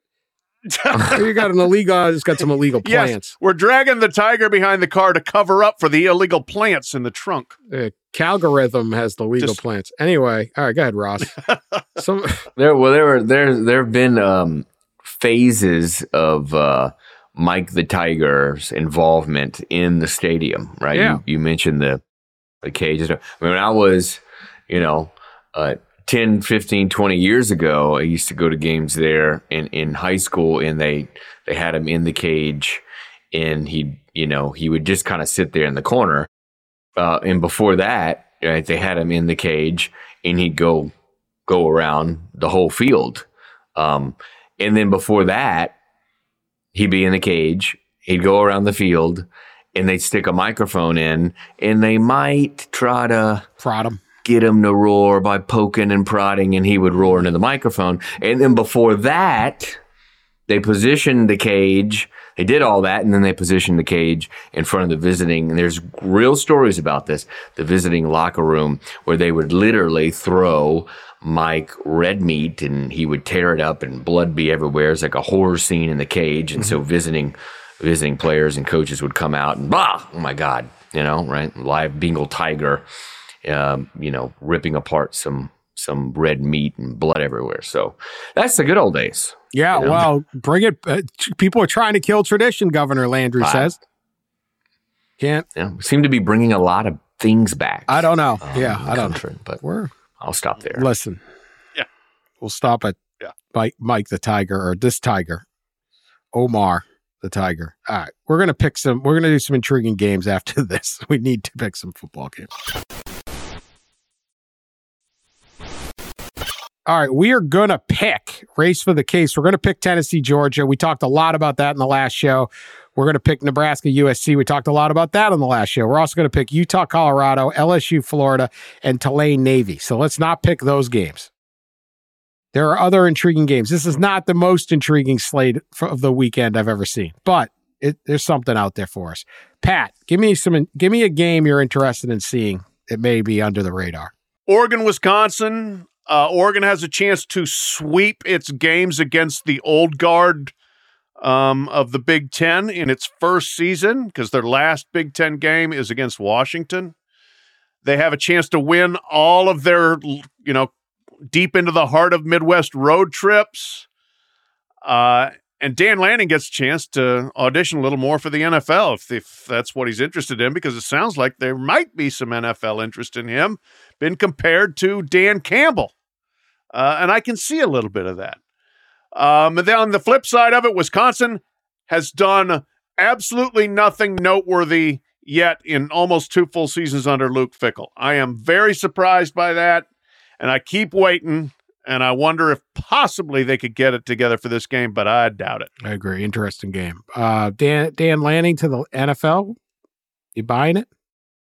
Or you got an illegal, uh, it's got some illegal Yes, plants. we're dragging the tiger behind the car to cover up for the illegal plants in the trunk. Uh, Calgorithm has the legal Just- plants. Anyway, all right, go ahead, Ross. Some, There, well, there were there there have been um, phases of uh, Mike the Tiger's involvement in the stadium, right? Yeah. You, you mentioned the the cage. and stuff. I mean, when I was, you know, uh, ten, fifteen, twenty years ago, I used to go to games there in, in high school, and they they had him in the cage, and he, you know, he would just kind of sit there in the corner. Uh, and before that, right, they had him in the cage, and he'd go go around the whole field. Um, and then before that, he'd be in the cage, he'd go around the field, and they'd stick a microphone in, and they might try to prod him. get him to roar by poking and prodding, and he would roar into the microphone. And then before that, they positioned the cage. They did all that, and then they positioned the cage in front of the visiting. And there's real stories about this, the visiting locker room, where they would literally throw Mike red meat, and he would tear it up, and blood be everywhere. It's like a horror scene in the cage. And so visiting visiting players and coaches would come out and, bah, oh my God, you know, right? Live Bengal tiger. Um, you know, ripping apart some some red meat and blood everywhere. So that's the good old days. Yeah, You know? well, bring it. Uh, t- people are trying to kill tradition, Governor Landry Wow. says. Can't. Yeah, we seem to be bringing a lot of things back. I don't know. um, yeah, in the I don't country, know. But We're, I'll stop there. listen. Yeah. We'll stop at Yeah. Mike, Mike the Tiger, or this Tiger, Omar the Tiger. All right, we're gonna pick some. We're gonna do some intriguing games after this. We need to pick some football games. All right, we are going to pick race for the case. We're going to pick Tennessee, Georgia. We talked a lot about that in the last show. We're going to pick Nebraska, U S C. We talked a lot about that in the last show. We're also going to pick Utah, Colorado, L S U, Florida, and Tulane, Navy. So let's not pick those games. There are other intriguing games. This is not the most intriguing slate of the weekend I've ever seen, but it, there's something out there for us. Pat, give me some. Give me a game you're interested in seeing. It may be under the radar. Oregon, Wisconsin. Uh, Oregon has a chance to sweep its games against the old guard um, of the Big Ten in its first season, because their last Big Ten game is against Washington. They have a chance to win all of their, you know, deep into the heart of Midwest road trips. Uh, and Dan Lanning gets a chance to audition a little more for the N F L if, if that's what he's interested in, because it sounds like there might be some N F L interest in him, been compared to Dan Campbell. Uh, and I can see a little bit of that. Um, and then on the flip side of it, Wisconsin has done absolutely nothing noteworthy yet in almost two full seasons under Luke Fickell. I am very surprised by that, and I keep waiting, and I wonder if possibly they could get it together for this game, but I doubt it. I agree. Interesting game. Uh, Dan Dan Lanning to the N F L. You buying it?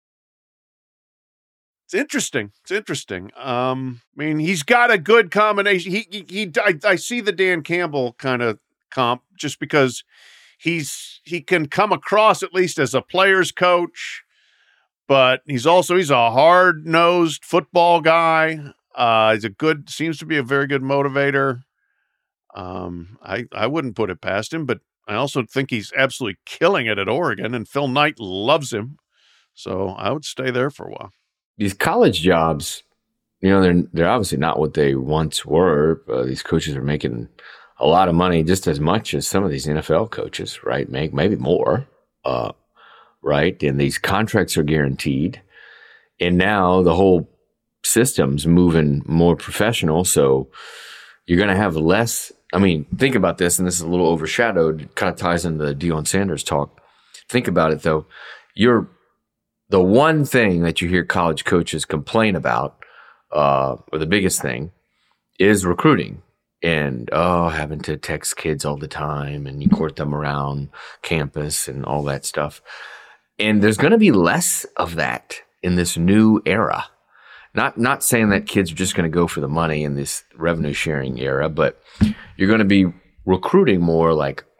It's interesting. It's interesting. Um, I mean, he's got a good combination. He, he, he I, I see the Dan Campbell kind of comp just because he's he can come across at least as a player's coach, but he's also he's a hard nosed football guy. Uh, he's a good seems to be a very good motivator. Um, I I wouldn't put it past him, but I also think he's absolutely killing it at Oregon, and Phil Knight loves him, so I would stay there for a while. These college jobs, you know, they're they're obviously not what they once were. Uh, these coaches are making a lot of money, just as much as some of these N F L coaches, right? Make maybe more, uh, right? And these contracts are guaranteed, and now the whole system's moving more professional. So you're going to have less. I mean, think about this, and this is a little overshadowed. It kind of ties into the Deion Sanders talk. Think about it, though. You're the one thing that you hear college coaches complain about, uh, or the biggest thing, is recruiting. And, oh, having to text kids all the time and you court them around campus and all that stuff. And there's going to be less of that in this new era. Not not saying that kids are just going to go for the money in this revenue sharing era, but you're going to be recruiting more like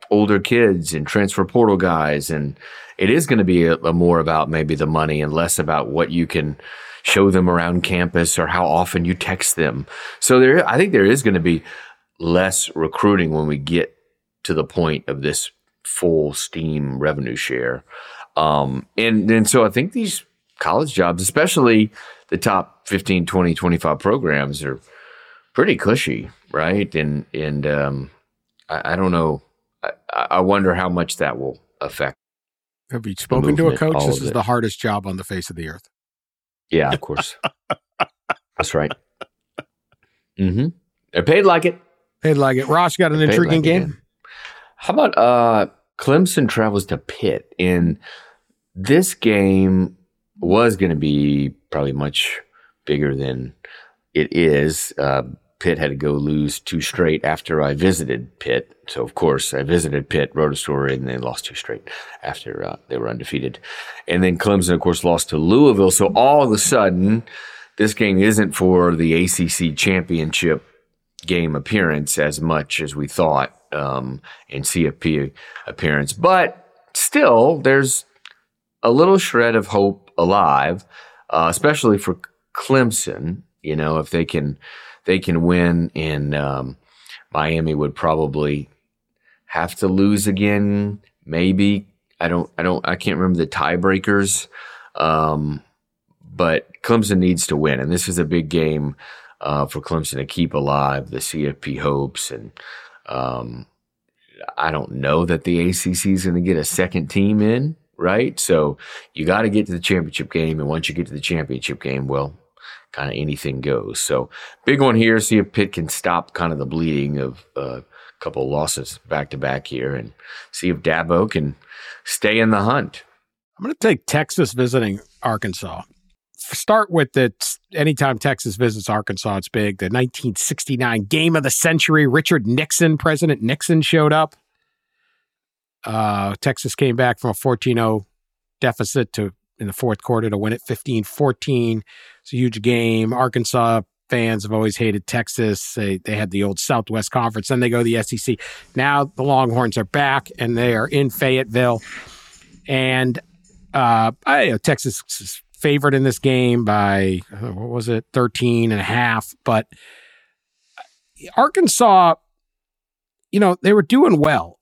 older kids and transfer portal guys. And it is going to be a, a more about maybe the money and less about what you can show them around campus or how often you text them. So there, I think there is going to be less recruiting when we get to the point of this full steam revenue share. Um, and and so I think these college jobs, especially the top fifteen, twenty, twenty-five programs, are pretty cushy, right? And and um, I, I don't know. I, I wonder how much that will affect. Have you spoken to a movement, coach? all This of is it. the hardest job on the face of the earth. Yeah, of course. That's right. Mm-hmm. They're paid like it. Paid like it. Ross, got an They're paid intriguing like it, game? man. How about uh, Clemson travels to Pitt? And this game was going to be probably much bigger than it is. Uh, Pitt had to go lose two straight after I visited Pitt. So, of course, I visited Pitt, wrote a story, and they lost two straight after uh, they were undefeated. And then Clemson, of course, lost to Louisville. So all of a sudden, this game isn't for the A C C championship game appearance as much as we thought, um, and C F P appearance. But still, there's a little shred of hope alive, uh, especially for Clemson. You know, if they can they can win, and um, Miami would probably have to lose again. Maybe I don't I don't I can't remember the tiebreakers, um, but Clemson needs to win, and this is a big game uh, for Clemson to keep alive the C F P hopes. And um, I don't know that the A C C is going to get a second team in, right? So you got to get to the championship game, and once you get to the championship game, well, kind of anything goes. So big one here. See if Pitt can stop kind of the bleeding of uh, a couple of losses back to back here, and see if Dabo can stay in the hunt. I'm going to take Texas visiting Arkansas. Start with the anytime Texas visits Arkansas, it's big. The nineteen sixty-nine game of the century. Richard Nixon, President Nixon, showed up. Uh, Texas came back from a fourteen oh deficit to in the fourth quarter to win it fifteen fourteen. It's a huge game. Arkansas fans have always hated Texas. They they had the old Southwest Conference. Then they go to the S E C. Now the Longhorns are back, and they are in Fayetteville. And uh, I, you know, Texas is favored in this game by, uh, what was it, thirteen and a half. But Arkansas, you know, they were doing well.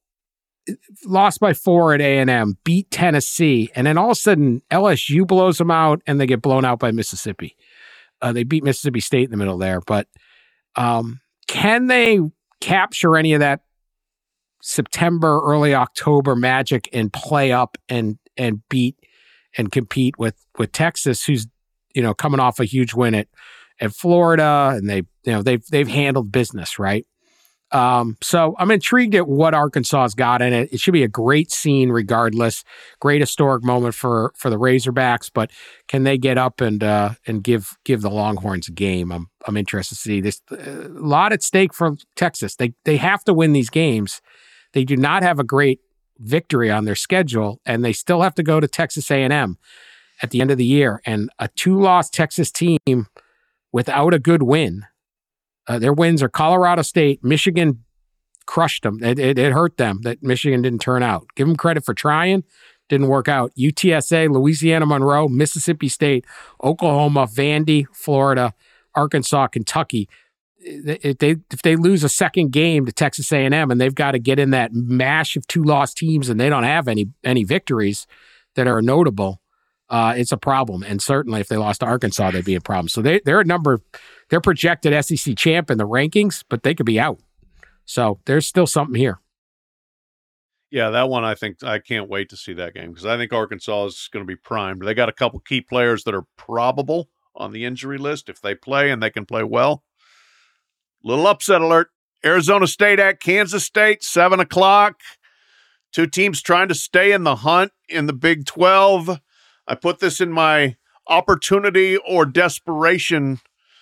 Lost by four at A and M, beat Tennessee, and then all of a sudden L S U blows them out, and they get blown out by Mississippi. Uh, they beat Mississippi State in the middle there, but um, can they capture any of that September, early October magic and play up and and beat and compete with with Texas, who's you know coming off a huge win at at Florida, and they you know they've they've handled business, right? Um, so I'm intrigued at what Arkansas's got in it. It should be a great scene regardless. Great historic moment for, for the Razorbacks, but can they get up and, uh, and give, give the Longhorns a game? I'm, I'm interested to see this. A lot at stake for Texas. They, they have to win these games. They do not have a great victory on their schedule, and they still have to go to Texas A and M at the end of the year. And a two-loss Texas team without a good win. Uh, their wins are Colorado State, Michigan crushed them. It, it, it hurt them that Michigan didn't turn out. Give them credit for trying. Didn't work out. U T S A, Louisiana Monroe, Mississippi State, Oklahoma, Vandy, Florida, Arkansas, Kentucky. If they if they lose a second game to Texas A and M and they've got to get in that mash of two lost teams and they don't have any any victories that are notable, uh, it's a problem. And certainly if they lost to Arkansas, they'd be a problem. So they they're a number. They're projected S E C champ in the rankings, but they could be out. So there's still something here. Yeah, that one I think I can't wait to see that game because I think Arkansas is going to be primed. They got a couple key players that are probable on the injury list. If they play and they can play well, little upset alert. Arizona State at Kansas State, seven o'clock. Two teams trying to stay in the hunt in the Big twelve. I put this in my opportunity or desperation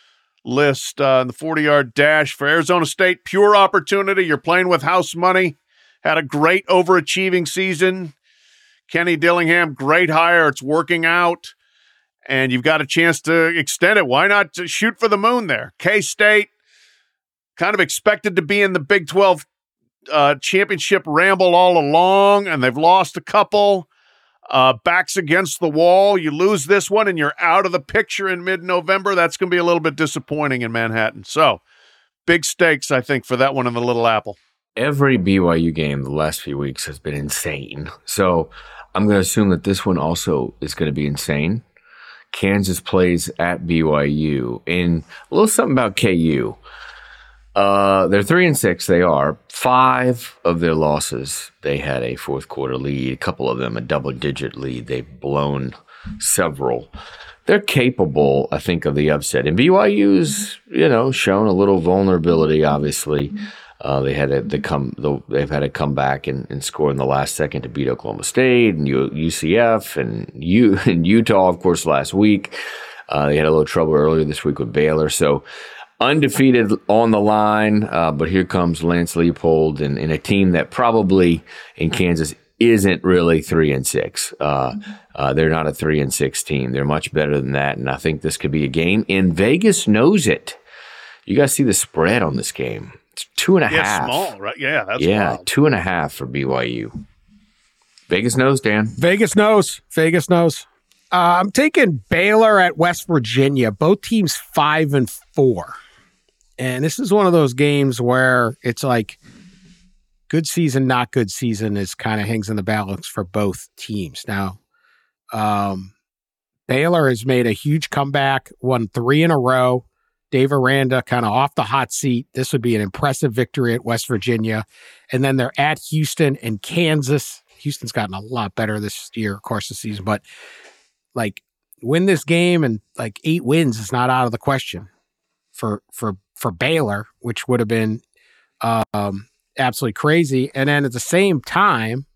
list uh, in the forty-yard dash for Arizona State. Pure opportunity. You're playing with house money. Had a great overachieving season. Kenny Dillingham, great hire. It's working out. And you've got a chance to extend it. Why not shoot for the moon there? K-State, kind of expected to be in the Big twelve uh, championship ramble all along, and they've lost a couple. Uh, backs against the wall. You lose this one, and you're out of the picture in mid-November. That's going to be a little bit disappointing in Manhattan. So, big stakes, I think, for that one in the Little Apple. Every B Y U game the last few weeks has been insane. So, I'm going to assume that this one also is going to be insane. Kansas plays at B Y U. And a little something about K U. Uh, they're three and six. They are. Five of their losses, they had a fourth quarter lead. A couple of them a double digit lead. They've blown several. They're capable, I think, of the upset. And B Y U's, you know, shown a little vulnerability. Obviously, uh, they had a, they come. They've had to come back and, and score in the last second to beat Oklahoma State and U C F and U and Utah, of course, last week. Uh, they had a little trouble earlier this week with Baylor. So. Undefeated on the line, uh, but here comes Lance Leipold and, and a team that probably in Kansas isn't really three and six. Uh, uh, they're not a three and six team. They're much better than that, and I think this could be a game. And Vegas knows it. You guys see the spread on this game? It's two and a yeah, half. Small, right? Yeah, that's yeah, wild. two and a half for B Y U. Vegas knows, Dan. Vegas knows. Vegas knows. Uh, I'm taking Baylor at West Virginia. Both teams five and four. And this is one of those games where it's like good season, not good season is kind of hangs in the balance for both teams. Now, um, Baylor has made a huge comeback, won three in a row. Dave Aranda kind of off the hot seat. This would be an impressive victory at West Virginia. And then they're at Houston and Kansas. Houston's gotten a lot better this year, of course, the season. But, like, win this game and, like, eight wins is not out of the question for for for Baylor, which would have been um, absolutely crazy. And then at the same time,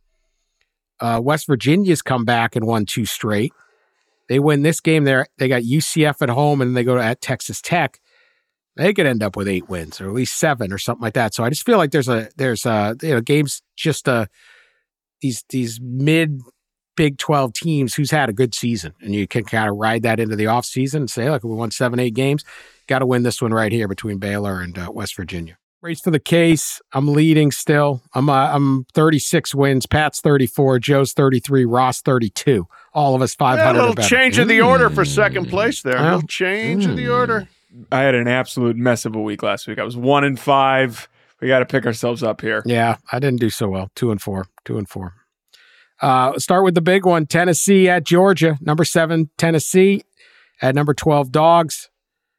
uh, West Virginia's come back and won two straight. They win this game. They they got U C F at home, and they go to at Texas Tech. They could end up with eight wins, or at least seven, or something like that. So I just feel like there's a there's a you know games just uh these these mid Big twelve teams who's had a good season, and you can kind of ride that into the offseason and say, look, we won seven, eight games. Got to win this one right here between Baylor and uh, West Virginia. Race for the case. I'm leading still. I'm uh, I'm thirty-six wins. Pat's thirty-four. Joe's thirty-three. Ross thirty-two. All of us five hundred. Yeah, a little or better. change of the order for second place there. A Well, little change of the order. I had an absolute mess of a week last week. I was one and five. We got to pick ourselves up here. Yeah, I didn't do so well. Two and four. Two and four. Uh, let's start with the big one. Tennessee at Georgia. Number seven, Tennessee at number twelve, Dogs.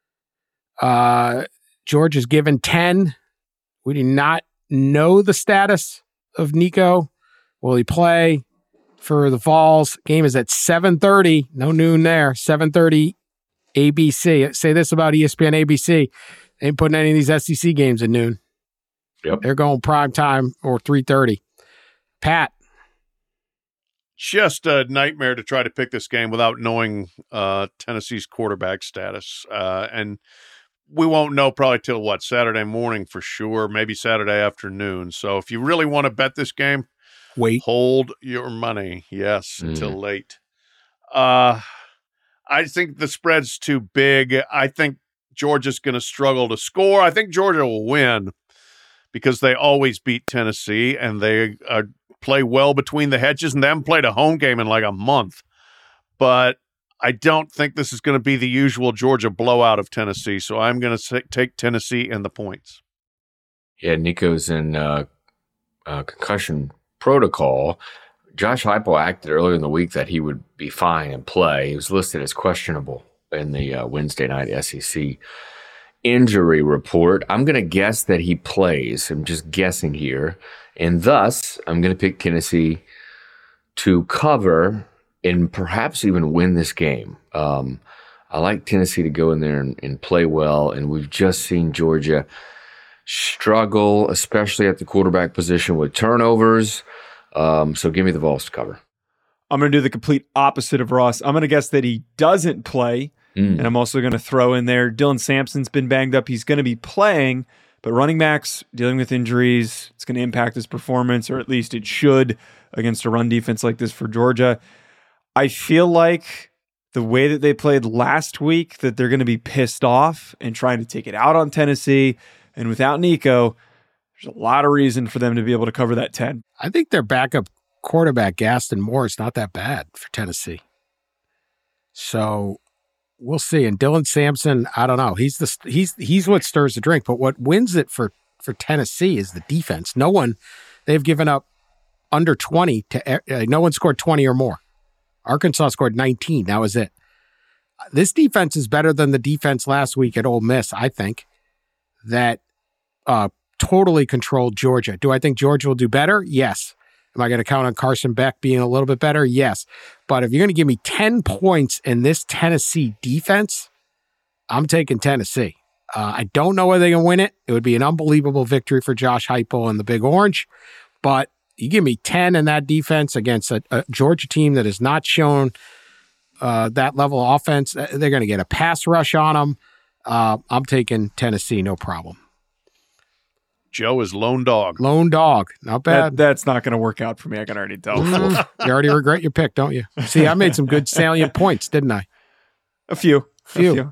Uh, Georgia's given ten. We do not know the status of Nico. Will he play for the Vols? Game is at seven thirty. No noon there. seven thirty A B C. Say this about E S P N A B C. They ain't putting any of these S E C games at noon. Yep. They're going prime time or three thirty. Pat. Just a nightmare to try to pick this game without knowing uh, Tennessee's quarterback status. Uh, and we won't know probably till, what, Saturday morning for sure, maybe Saturday afternoon. So if you really want to bet this game, Wait. hold your money. Yes, Mm. until late. Uh, I think the spread's too big. I think Georgia's going to struggle to score. I think Georgia will win because they always beat Tennessee, and they uh, play well between the hedges, and they haven't played a home game in like a month. But I don't think this is going to be the usual Georgia blowout of Tennessee, so I'm going to take Tennessee and the points. Yeah, Nico's in uh, uh, concussion protocol. Josh Heupel acted earlier in the week that he would be fine and play. He was listed as questionable in the uh, Wednesday night S E C injury report. I'm going to guess that he plays. I'm just guessing here. And thus, I'm going to pick Tennessee to cover and perhaps even win this game. Um, I like Tennessee to go in there and, and play well. And we've just seen Georgia struggle, especially at the quarterback position with turnovers. Um, so give me the Vols to cover. I'm going to do the complete opposite of Ross. I'm going to guess that he doesn't play. Mm. And I'm also going to throw in there, Dylan Sampson's been banged up. He's going to be playing, but running backs dealing with injuries, it's going to impact his performance, or at least it should against a run defense like this for Georgia. I feel like the way that they played last week, that they're going to be pissed off and trying to take it out on Tennessee. And without Nico, There's a lot of reason for them to be able to cover that ten. I think their backup quarterback, Gaston Moore, is not that bad for Tennessee. So we'll see. And Dylan Sampson, I don't know. He's the he's he's what stirs the drink. But what wins it for for Tennessee is the defense. No one, they've given up under twenty to uh, no one scored twenty or more. Arkansas scored nineteen. That was it. This defense is better than the defense last week at Ole Miss, I think, that uh, totally controlled Georgia. Do I think Georgia will do better? Yes. Am I going to count on Carson Beck being a little bit better? Yes. But if you're going to give me ten points in this Tennessee defense, I'm taking Tennessee. Uh, I don't know whether they can win it. It would be an unbelievable victory for Josh Heupel and the Big Orange. But you give me ten in that defense against a, a Georgia team that has not shown uh, that level of offense. They're going to get a pass rush on them. Uh, I'm taking Tennessee, no problem. Joe is lone dog. Lone dog. Not bad. That, that's not going to work out for me. I can already tell. Mm, you already regret your pick, don't you? See, I made some good salient points, didn't I? A few. Few. A few.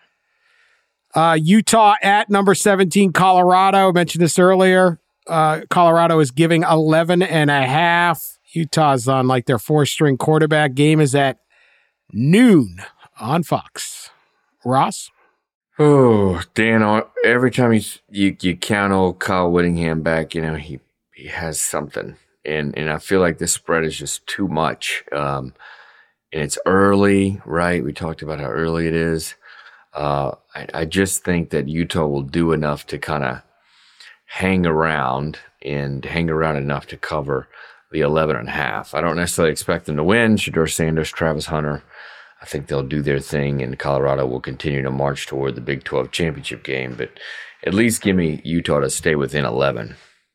Uh, Utah at number seventeen, Colorado. I mentioned this earlier. Uh, Colorado is giving eleven and a half. Utah's on like their four-string quarterback. Game is at noon on Fox. Ross? Oh, Dan, every time you, you you count old Kyle Whittingham back, you know, he, he has something. And and I feel like this spread is just too much. Um, and it's early, right? We talked about how early it is. Uh, I, I just think that Utah will do enough to kind of hang around and hang around enough to cover the eleven and a half. I don't necessarily expect them to win. Shedeur Sanders, Travis Hunter, I think they'll do their thing, and Colorado will continue to march toward the Big twelve championship game. But at least give me Utah to stay within eleven.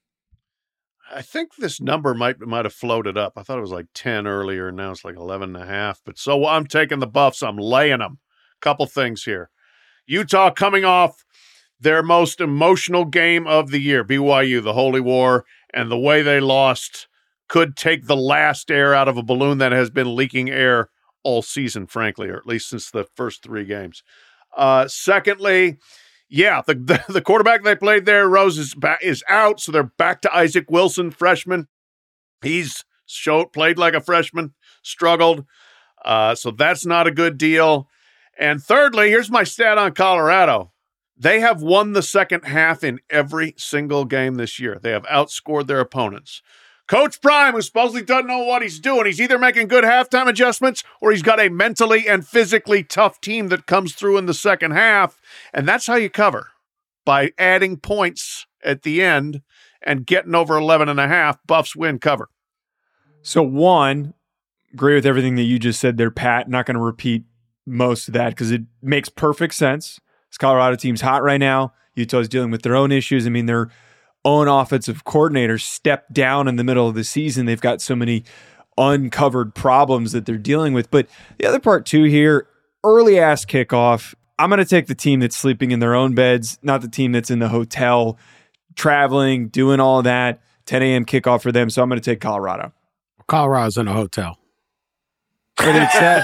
I think this number might might have floated up. I thought it was like ten earlier, and now it's like eleven and a half. But so I'm taking the Buffs. I'm laying them. Couple things here. Utah coming off their most emotional game of the year, B Y U, the Holy War, and the way they lost could take the last air out of a balloon that has been leaking air all season, frankly, or at least since the first three games. Uh, secondly, yeah, the, the the quarterback they played there, Rose, is back, is out, so they're back to Isaac Wilson, freshman. He's showed played like a freshman, struggled, uh, so that's not a good deal. And thirdly, here's my stat on Colorado. They have won the second half in every single game this year. They have outscored their opponents. Coach Prime, who supposedly doesn't know what he's doing, he's either making good halftime adjustments or he's got a mentally and physically tough team that comes through in the second half. And that's how you cover, by adding points at the end and getting over eleven and a half. Buffs win, cover. So one, agree with everything that you just said there, Pat. Not going to repeat most of that because it makes perfect sense. This Colorado team's hot right now. Utah's dealing with their own issues. I mean, their own offensive coordinator stepped down in the middle of the season. They've got so many uncovered problems that they're dealing with. But the other part too here, early ass kickoff. I'm going to take the team that's sleeping in their own beds, not the team that's in the hotel, traveling, doing all of that. ten a.m. kickoff for them. So I'm going to take Colorado. Colorado's in a hotel. What did it say?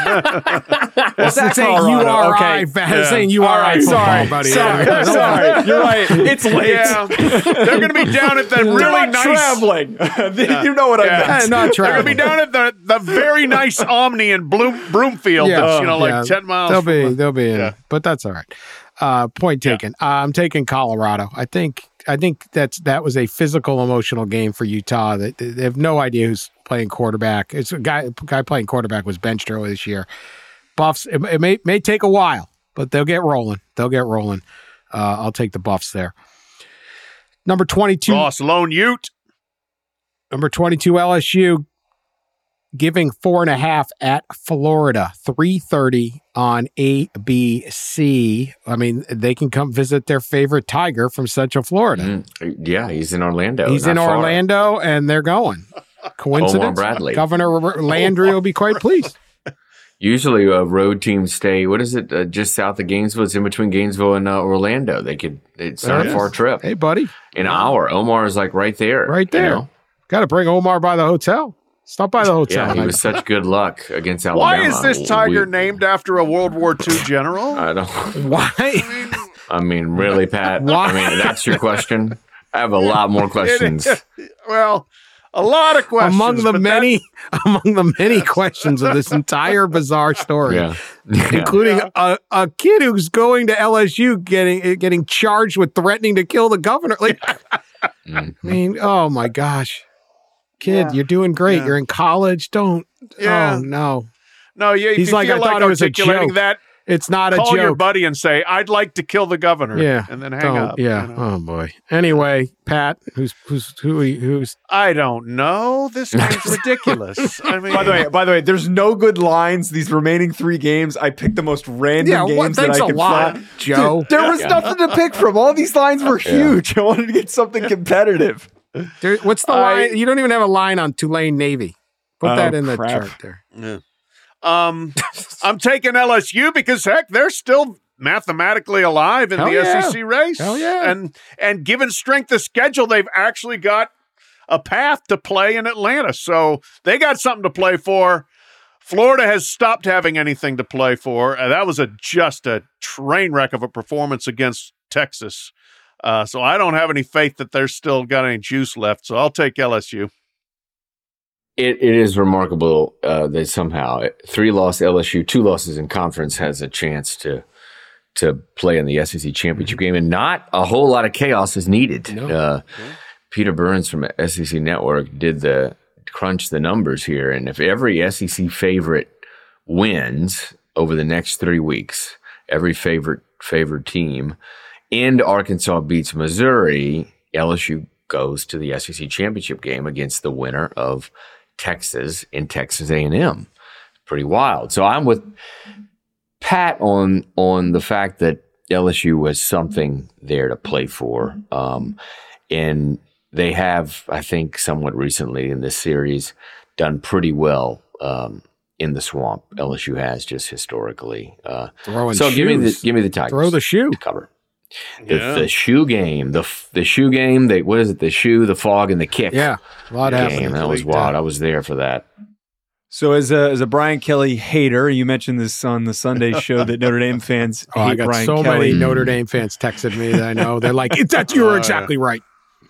It's saying Colorado. U R I. Okay. It's saying U R I All right, football, sorry, buddy. sorry, Yeah. sorry. You're right. It's late. Yeah, they're going to be down at that They're really not nice. traveling. You know what I Yeah. meant. Eh, not They're going to traveling. be down at the, the very nice Omni in Bloom, Broomfield. Yeah. That's, you know, like Yeah. ten miles. They'll from be, the- they'll be in, Yeah. but that's all right. Uh, point taken. Uh, I'm taking Colorado. I think, I think that's that was a physical, emotional game for Utah. They, they have no idea who's playing quarterback. It's a guy, guy playing quarterback was benched early this year. Buffs. It, it may may take a while, but they'll get rolling. They'll get rolling. Uh, I'll take the Buffs there. Number twenty-two. Ross, Lone Ute. Number twenty-two, L S U giving four and a half at Florida, three thirty on A B C. I mean, they can come visit their favorite Tiger from Central Florida. Mm, yeah, he's in Orlando. He's not in far. Orlando, and they're going. Coincidence? Omar Bradley. Governor Landry will be quite pleased. Usually, uh, road teams stay. What is it? Uh, just south of Gainesville. It's in between Gainesville and uh, Orlando. They could. It's not There a it far is. trip. Hey, buddy, An hour. Omar is like right there. right you there. know? Got to bring Omar by the hotel. Stop by the hotel. Yeah, he man. was such good luck against Alabama. Why is this tiger We- named after a World War Two general? I don't. Why? I mean, really, Pat? Why? I mean, that's your question. I have a lot more questions. Well, a lot of questions. Among the but many, among the many questions of this entire bizarre story, Yeah. including Yeah. a, a kid who's going to L S U getting getting charged with threatening to kill the governor. Like, Mhm. I mean, oh my gosh, kid, Yeah. you're doing great. Yeah. You're in college. Don't. Yeah. Oh no, No, yeah, if He's you like, feel I like thought it was a articulating joke. that, it's not a call your joke. buddy and say, "I'd like to kill the governor." Yeah, and then hang Don't. up. Yeah. you know? Oh boy. Anyway, Pat, who's who's who who's I don't know. This game's ridiculous. I mean, By the way, by the way, there's no good lines. These remaining three games, I picked the most random yeah. games What? that Thanks I a could lot, find. Joe. Dude, there was Yeah. nothing to pick from. All these lines were huge. I wanted to get something competitive. There, what's the I- line? You don't even have a line on Tulane Navy. Put Oh, that in the crap. chart there. Yeah. Um, I'm taking L S U because heck, they're still mathematically alive in Hell the yeah. S E C race. Hell yeah. And and given strength of schedule, they've actually got a path to play in Atlanta. So they got something to play for. Florida has stopped having anything to play for. Uh, that was a just a train wreck of a performance against Texas. Uh, so I don't have any faith that they're still got any juice left. So I'll take L S U. It it is remarkable uh, that somehow three loss L S U, two losses in conference has a chance to to play in the S E C championship game, and not a whole lot of chaos is needed. No. Uh, Peter Burns from S E C Network did the crunch the numbers here, and if every S E C favorite wins over the next three weeks, every favorite favored team, and Arkansas beats Missouri, L S U goes to the S E C championship game against the winner of Texas and Texas A and M. Pretty wild. So I'm with Pat on on the fact that L S U was something there to play for. Um, and they have, I think, somewhat recently in this series done pretty well um, in the swamp. L S U has just historically. Uh, Throwing so give me the shoes. give me the Tigers. Throw the shoe. to cover. The, Yeah. the shoe game, the f- the shoe game. They what is it? The shoe, the fog, and the kick. Yeah, a lot game. happening. That was League wild. day. I was there for that. So as a as a Brian Kelly hater, you mentioned this on the Sunday show that Notre Dame fans Oh, I hate got Brian so Kelly. many Notre Dame fans texted me that I know. They're like, "That's you Oh, were yeah. exactly right."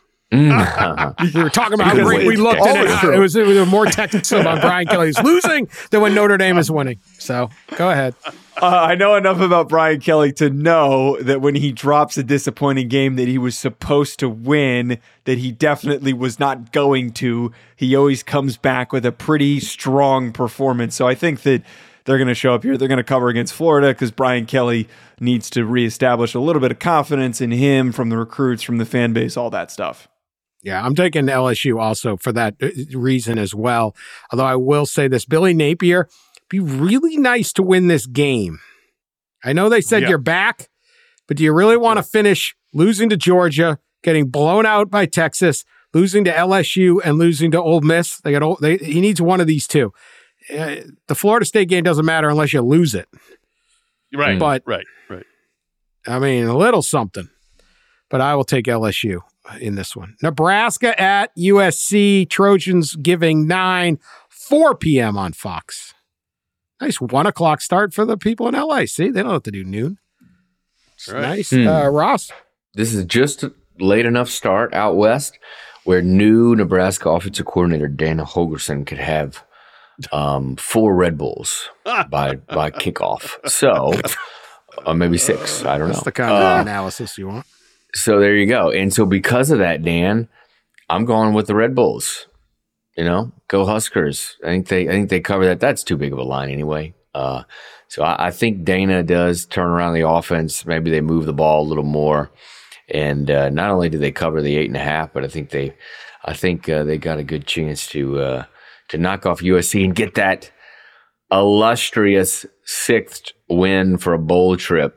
Mm. We were talking about how Because great we it's looked, and always it, true. it was it was more texts about Brian Kelly's losing than when Notre Dame is winning. So go ahead. Uh, I know enough about Brian Kelly to know that when he drops a disappointing game that he was supposed to win, that he definitely was not going to, he always comes back with a pretty strong performance. So I think that they're going to show up here. They're going to cover against Florida because Brian Kelly needs to reestablish a little bit of confidence in him from the recruits, from the fan base, all that stuff. Yeah, I'm taking L S U also for that uh, reason as well. Although I will say this, Billy Napier, be really nice to win this game. I know they said Yeah. you're back, but do you really want to finish losing to Georgia, getting blown out by Texas, losing to L S U, and losing to Ole Miss? They got. They, he needs one of these two. Uh, the Florida State game doesn't matter unless you lose it. Right. But- right. Right. I mean, a little something. But I will take L S U in this one. Nebraska at U S C. Trojans giving nine, four p.m. on Fox. Nice one o'clock start for the people in L A. See, they don't have to do noon. It's Right. nice. Hmm. Uh, Ross? This is just a late enough start out west where new Nebraska offensive coordinator Dana Holgorsen could have um, four Red Bulls by by kickoff. So, or maybe six. I don't That's know. the kind Uh, of analysis you want. So there you go. And so because of that, Dan, I'm going with the Red Bulls. You know, go Huskers. I think they I think they cover that. That's too big of a line anyway. Uh, so I, I think Dana does turn around the offense. Maybe they move the ball a little more. And uh, not only do they cover the eight and a half, but I think they I think uh, they got a good chance to uh, to knock off U S C and get that illustrious sixth win for a bowl trip.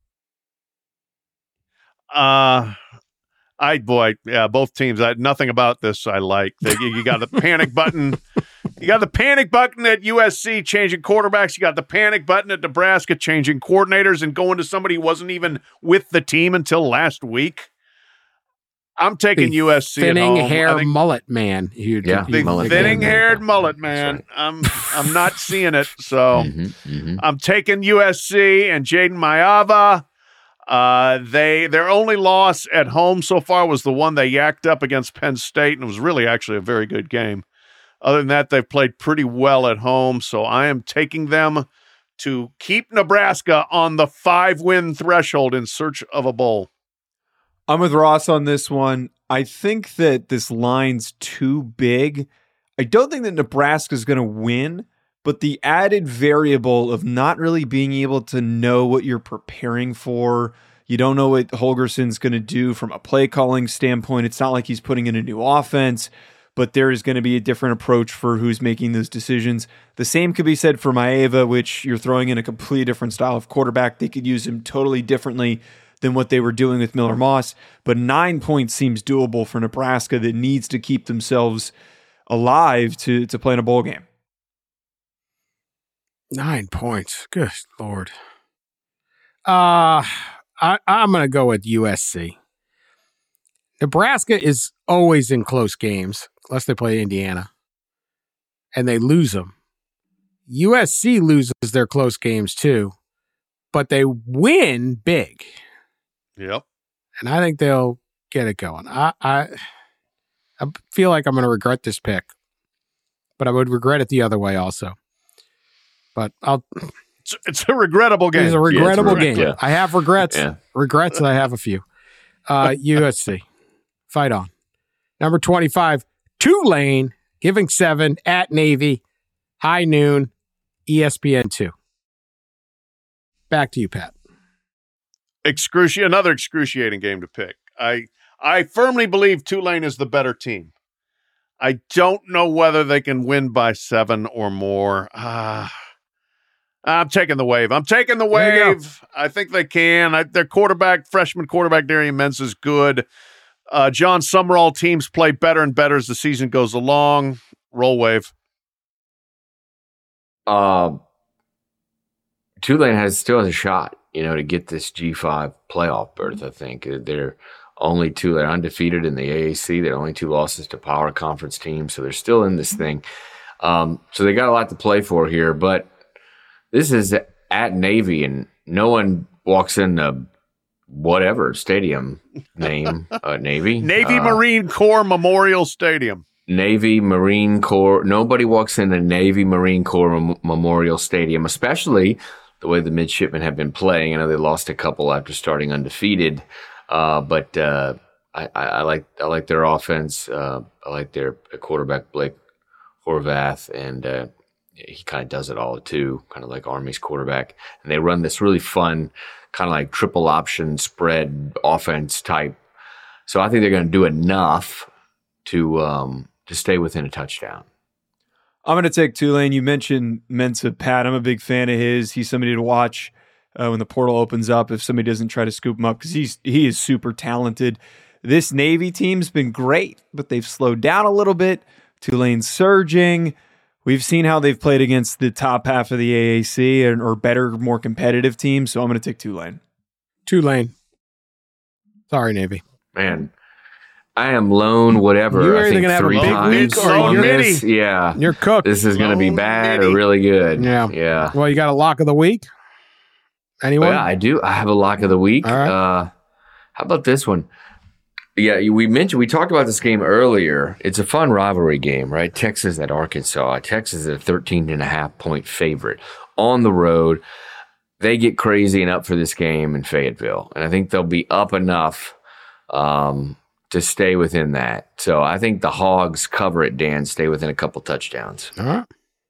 Uh, I boy, yeah, both teams. I nothing about this I like. They, you got the panic button. You got the panic button at U S C changing quarterbacks. You got the panic button at Nebraska changing coordinators and going to somebody who wasn't even with the team until last week. I'm taking The U S C Thinning at home. hair I think mullet man. You, Yeah, you- the mullet thinning man. haired mullet That's man. right. I'm I'm not seeing it. So Mhm, mhm. I'm taking U S C and Jaden Maiyava. Uh, they their only loss at home so far was the one they yacked up against Penn State, and it was really actually a very good game. Other than that, they've played pretty well at home, so I am taking them to keep Nebraska on the five-win threshold in search of a bowl. I'm with Ross on this one. I think that this line's too big. I don't think that Nebraska's going to win, but the added variable of not really being able to know what you're preparing for, you don't know what Holgerson's going to do from a play calling standpoint. It's not like he's putting in a new offense, but there is going to be a different approach for who's making those decisions. The same could be said for Maeva, which you're throwing in a completely different style of quarterback. They could use him totally differently than what they were doing with Miller Moss, but nine points seems doable for Nebraska that needs to keep themselves alive to, to play in a bowl game. Nine points. Good Lord. Uh, I, I'm going to go with U S C. Nebraska is always in close games, unless they play Indiana, and they lose them. U S C loses their close games too, but they win big. Yep. And I think they'll get it going. I I, I feel like I'm going to regret this pick, but I would regret it the other way also. But I'll. It's, it's a regrettable game. It's a regrettable yeah, it's game. yeah. I have regrets. Yeah. Regrets. I have a few. Uh, U S C. Fight on. Number twenty-five, Tulane, giving seven at Navy, high noon, E S P N two. Back to you, Pat. Excruci- another excruciating game to pick. I I firmly believe Tulane is the better team. I don't know whether they can win by seven or more. Uh, I'm taking the wave. I'm taking the wave. I think they can. I, their quarterback, freshman quarterback Darian Mintz is good. Uh, John Summerall teams play better and better as the season goes along. Roll wave. Uh, Tulane has still has a shot, you know, to get this G five playoff berth. I think they're only two. They're undefeated in the A A C. They're only two losses to power conference teams, so they're still in this thing. Um, so they got a lot to play for here. But this is at Navy, and no one walks in the whatever stadium name, uh, Navy. Navy uh, Marine Corps Memorial Stadium. Navy Marine Corps. Nobody walks into Navy Marine Corps Mem- Memorial Stadium, especially the way the midshipmen have been playing. I know they lost a couple after starting undefeated, uh, but uh, I, I, I like I like their offense. Uh, I like their quarterback Blake Horvath, and uh, he kind of does it all too, kind of like Army's quarterback. And they run this really fun, kind of like triple option spread offense type. So I think they're going to do enough to um, to stay within a touchdown. I'm going to take Tulane. You mentioned Mensa, Pat. I'm a big fan of his. He's somebody to watch uh, when the portal opens up if somebody doesn't try to scoop him up, because he's he is super talented. This Navy team's been great, but they've slowed down a little bit. Tulane's surging. We've seen how they've played against the top half of the A A C or, or better, more competitive teams, so I'm going to take Tulane. Tulane. Sorry, Navy. Man, I am lone whatever. You're I either think gonna have a three big times week or on you're- this. Yeah, You're cooked. this is going to be Lone bad Nitty. or really good. Yeah. yeah. Well, you got a lock of the week? Anyone? Well, yeah, I do. I have a lock of the week. All right. Uh, how about this one? Yeah, you- we mentioned, we talked about this game earlier. It's a fun rivalry game, right? Texas at Arkansas. Texas is a thirteen and a half point favorite on the road. They get crazy and up for this game in Fayetteville. And I think they'll be up enough um, to stay within that. So I think the Hogs cover it, Dan, stay within a couple touchdowns. All right.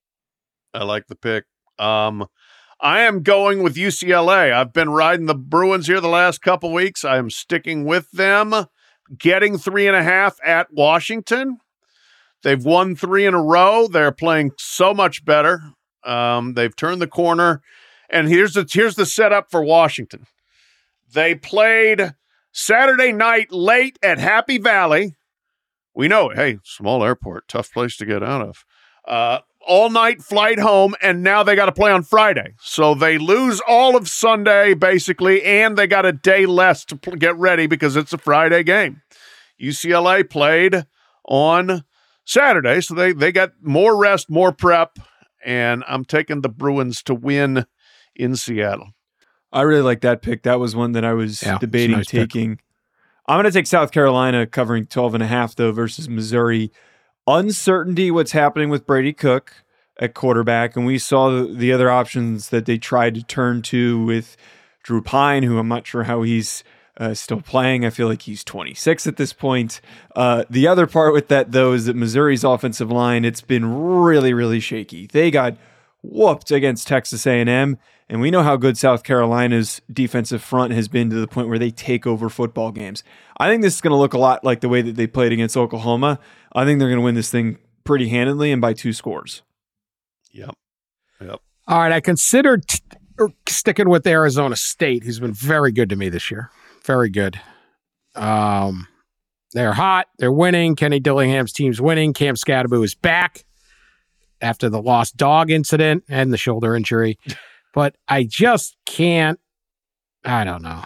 I like the pick. Um, I am going with U C L A. I've been riding the Bruins here the last couple weeks. I am sticking with them, getting three and a half at Washington. They've won three in a row. They're playing so much better. Um, they've turned the corner. And here's the here's the setup for Washington. They played Saturday night late at Happy Valley. We know, hey, small airport, tough place to get out of. Uh, all night flight home, and now they got to play on Friday. So they lose all of Sunday, basically, and they got a day less to pl- get ready because it's a Friday game. U C L A played on Saturday, so they, they got more rest, more prep, and I'm taking the Bruins to win in Seattle. I really like that pick. That was one that I was Yeah, debating it's a nice taking. I'm going to take South Carolina covering twelve and a half, though, versus Missouri. Uncertainty what's happening with Brady Cook at quarterback, and we saw the, the other options that they tried to turn to with Drew Pine, who I'm not sure how he's uh, still playing. I feel like he's twenty-six at this point. Uh, the other part with that, though, is that Missouri's offensive line, it's been really, really shaky. They got whooped against Texas A and M, and we know how good South Carolina's defensive front has been to the point where they take over football games. I think this is going to look a lot like the way that they played against Oklahoma. I think they're going to win this thing pretty handedly and by two scores. Yep. Yep. All right, I considered t- sticking with Arizona State, who's been very good to me this year. Very good. Um, they're hot. They're winning. Kenny Dillingham's team's winning. Cam Scadaboo is back after the lost dog incident and the shoulder injury. But I just can't. I don't know.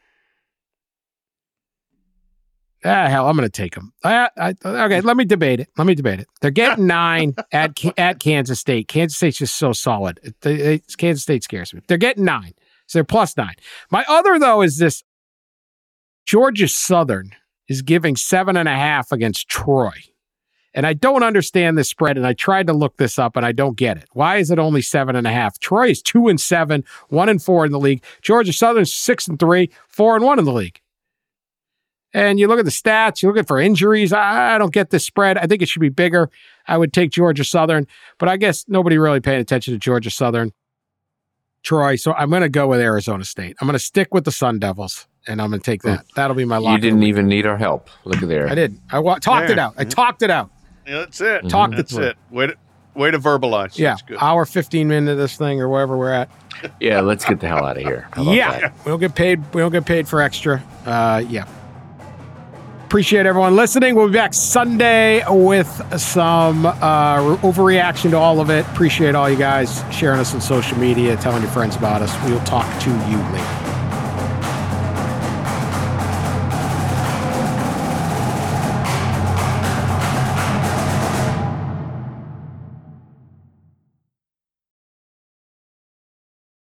Ah, hell, I'm going to take them. I, I, okay, let me debate it. Let me debate it. They're getting nine at at Kansas State. Kansas State's just so solid. It, it, Kansas State scares me. They're getting nine, so they're plus nine. My other, though, is this. Georgia Southern is giving seven and a half against Troy. And I don't understand this spread, and I tried to look this up, and I don't get it. Why is it only seven and a half? Troy is two and seven, one and four in the league. Georgia Southern's six and three, four and one in the league. And you look at the stats, you're looking for injuries. I, I don't get this spread. I think it should be bigger. I would take Georgia Southern, but I guess nobody really paying attention to Georgia Southern. Troy, so I'm going to go with Arizona State. I'm going to stick with the Sun Devils, and I'm going to take that. That'll be my lock. You didn't even need our help. Look at there. I did. I wa- talked Yeah. it out. I talked it out. Yeah, that's it. Talked That's it through. it. Way to, way to verbalize. Yeah, That's good. hour fifteen minute of this thing or wherever we're at. Yeah, let's get the hell out of here. How about Yeah, that? we don't get paid. We don't get paid for extra. Uh, yeah. Appreciate everyone listening. We'll be back Sunday with some uh, overreaction to all of it. Appreciate all you guys sharing us on social media, telling your friends about us. We'll talk to you later.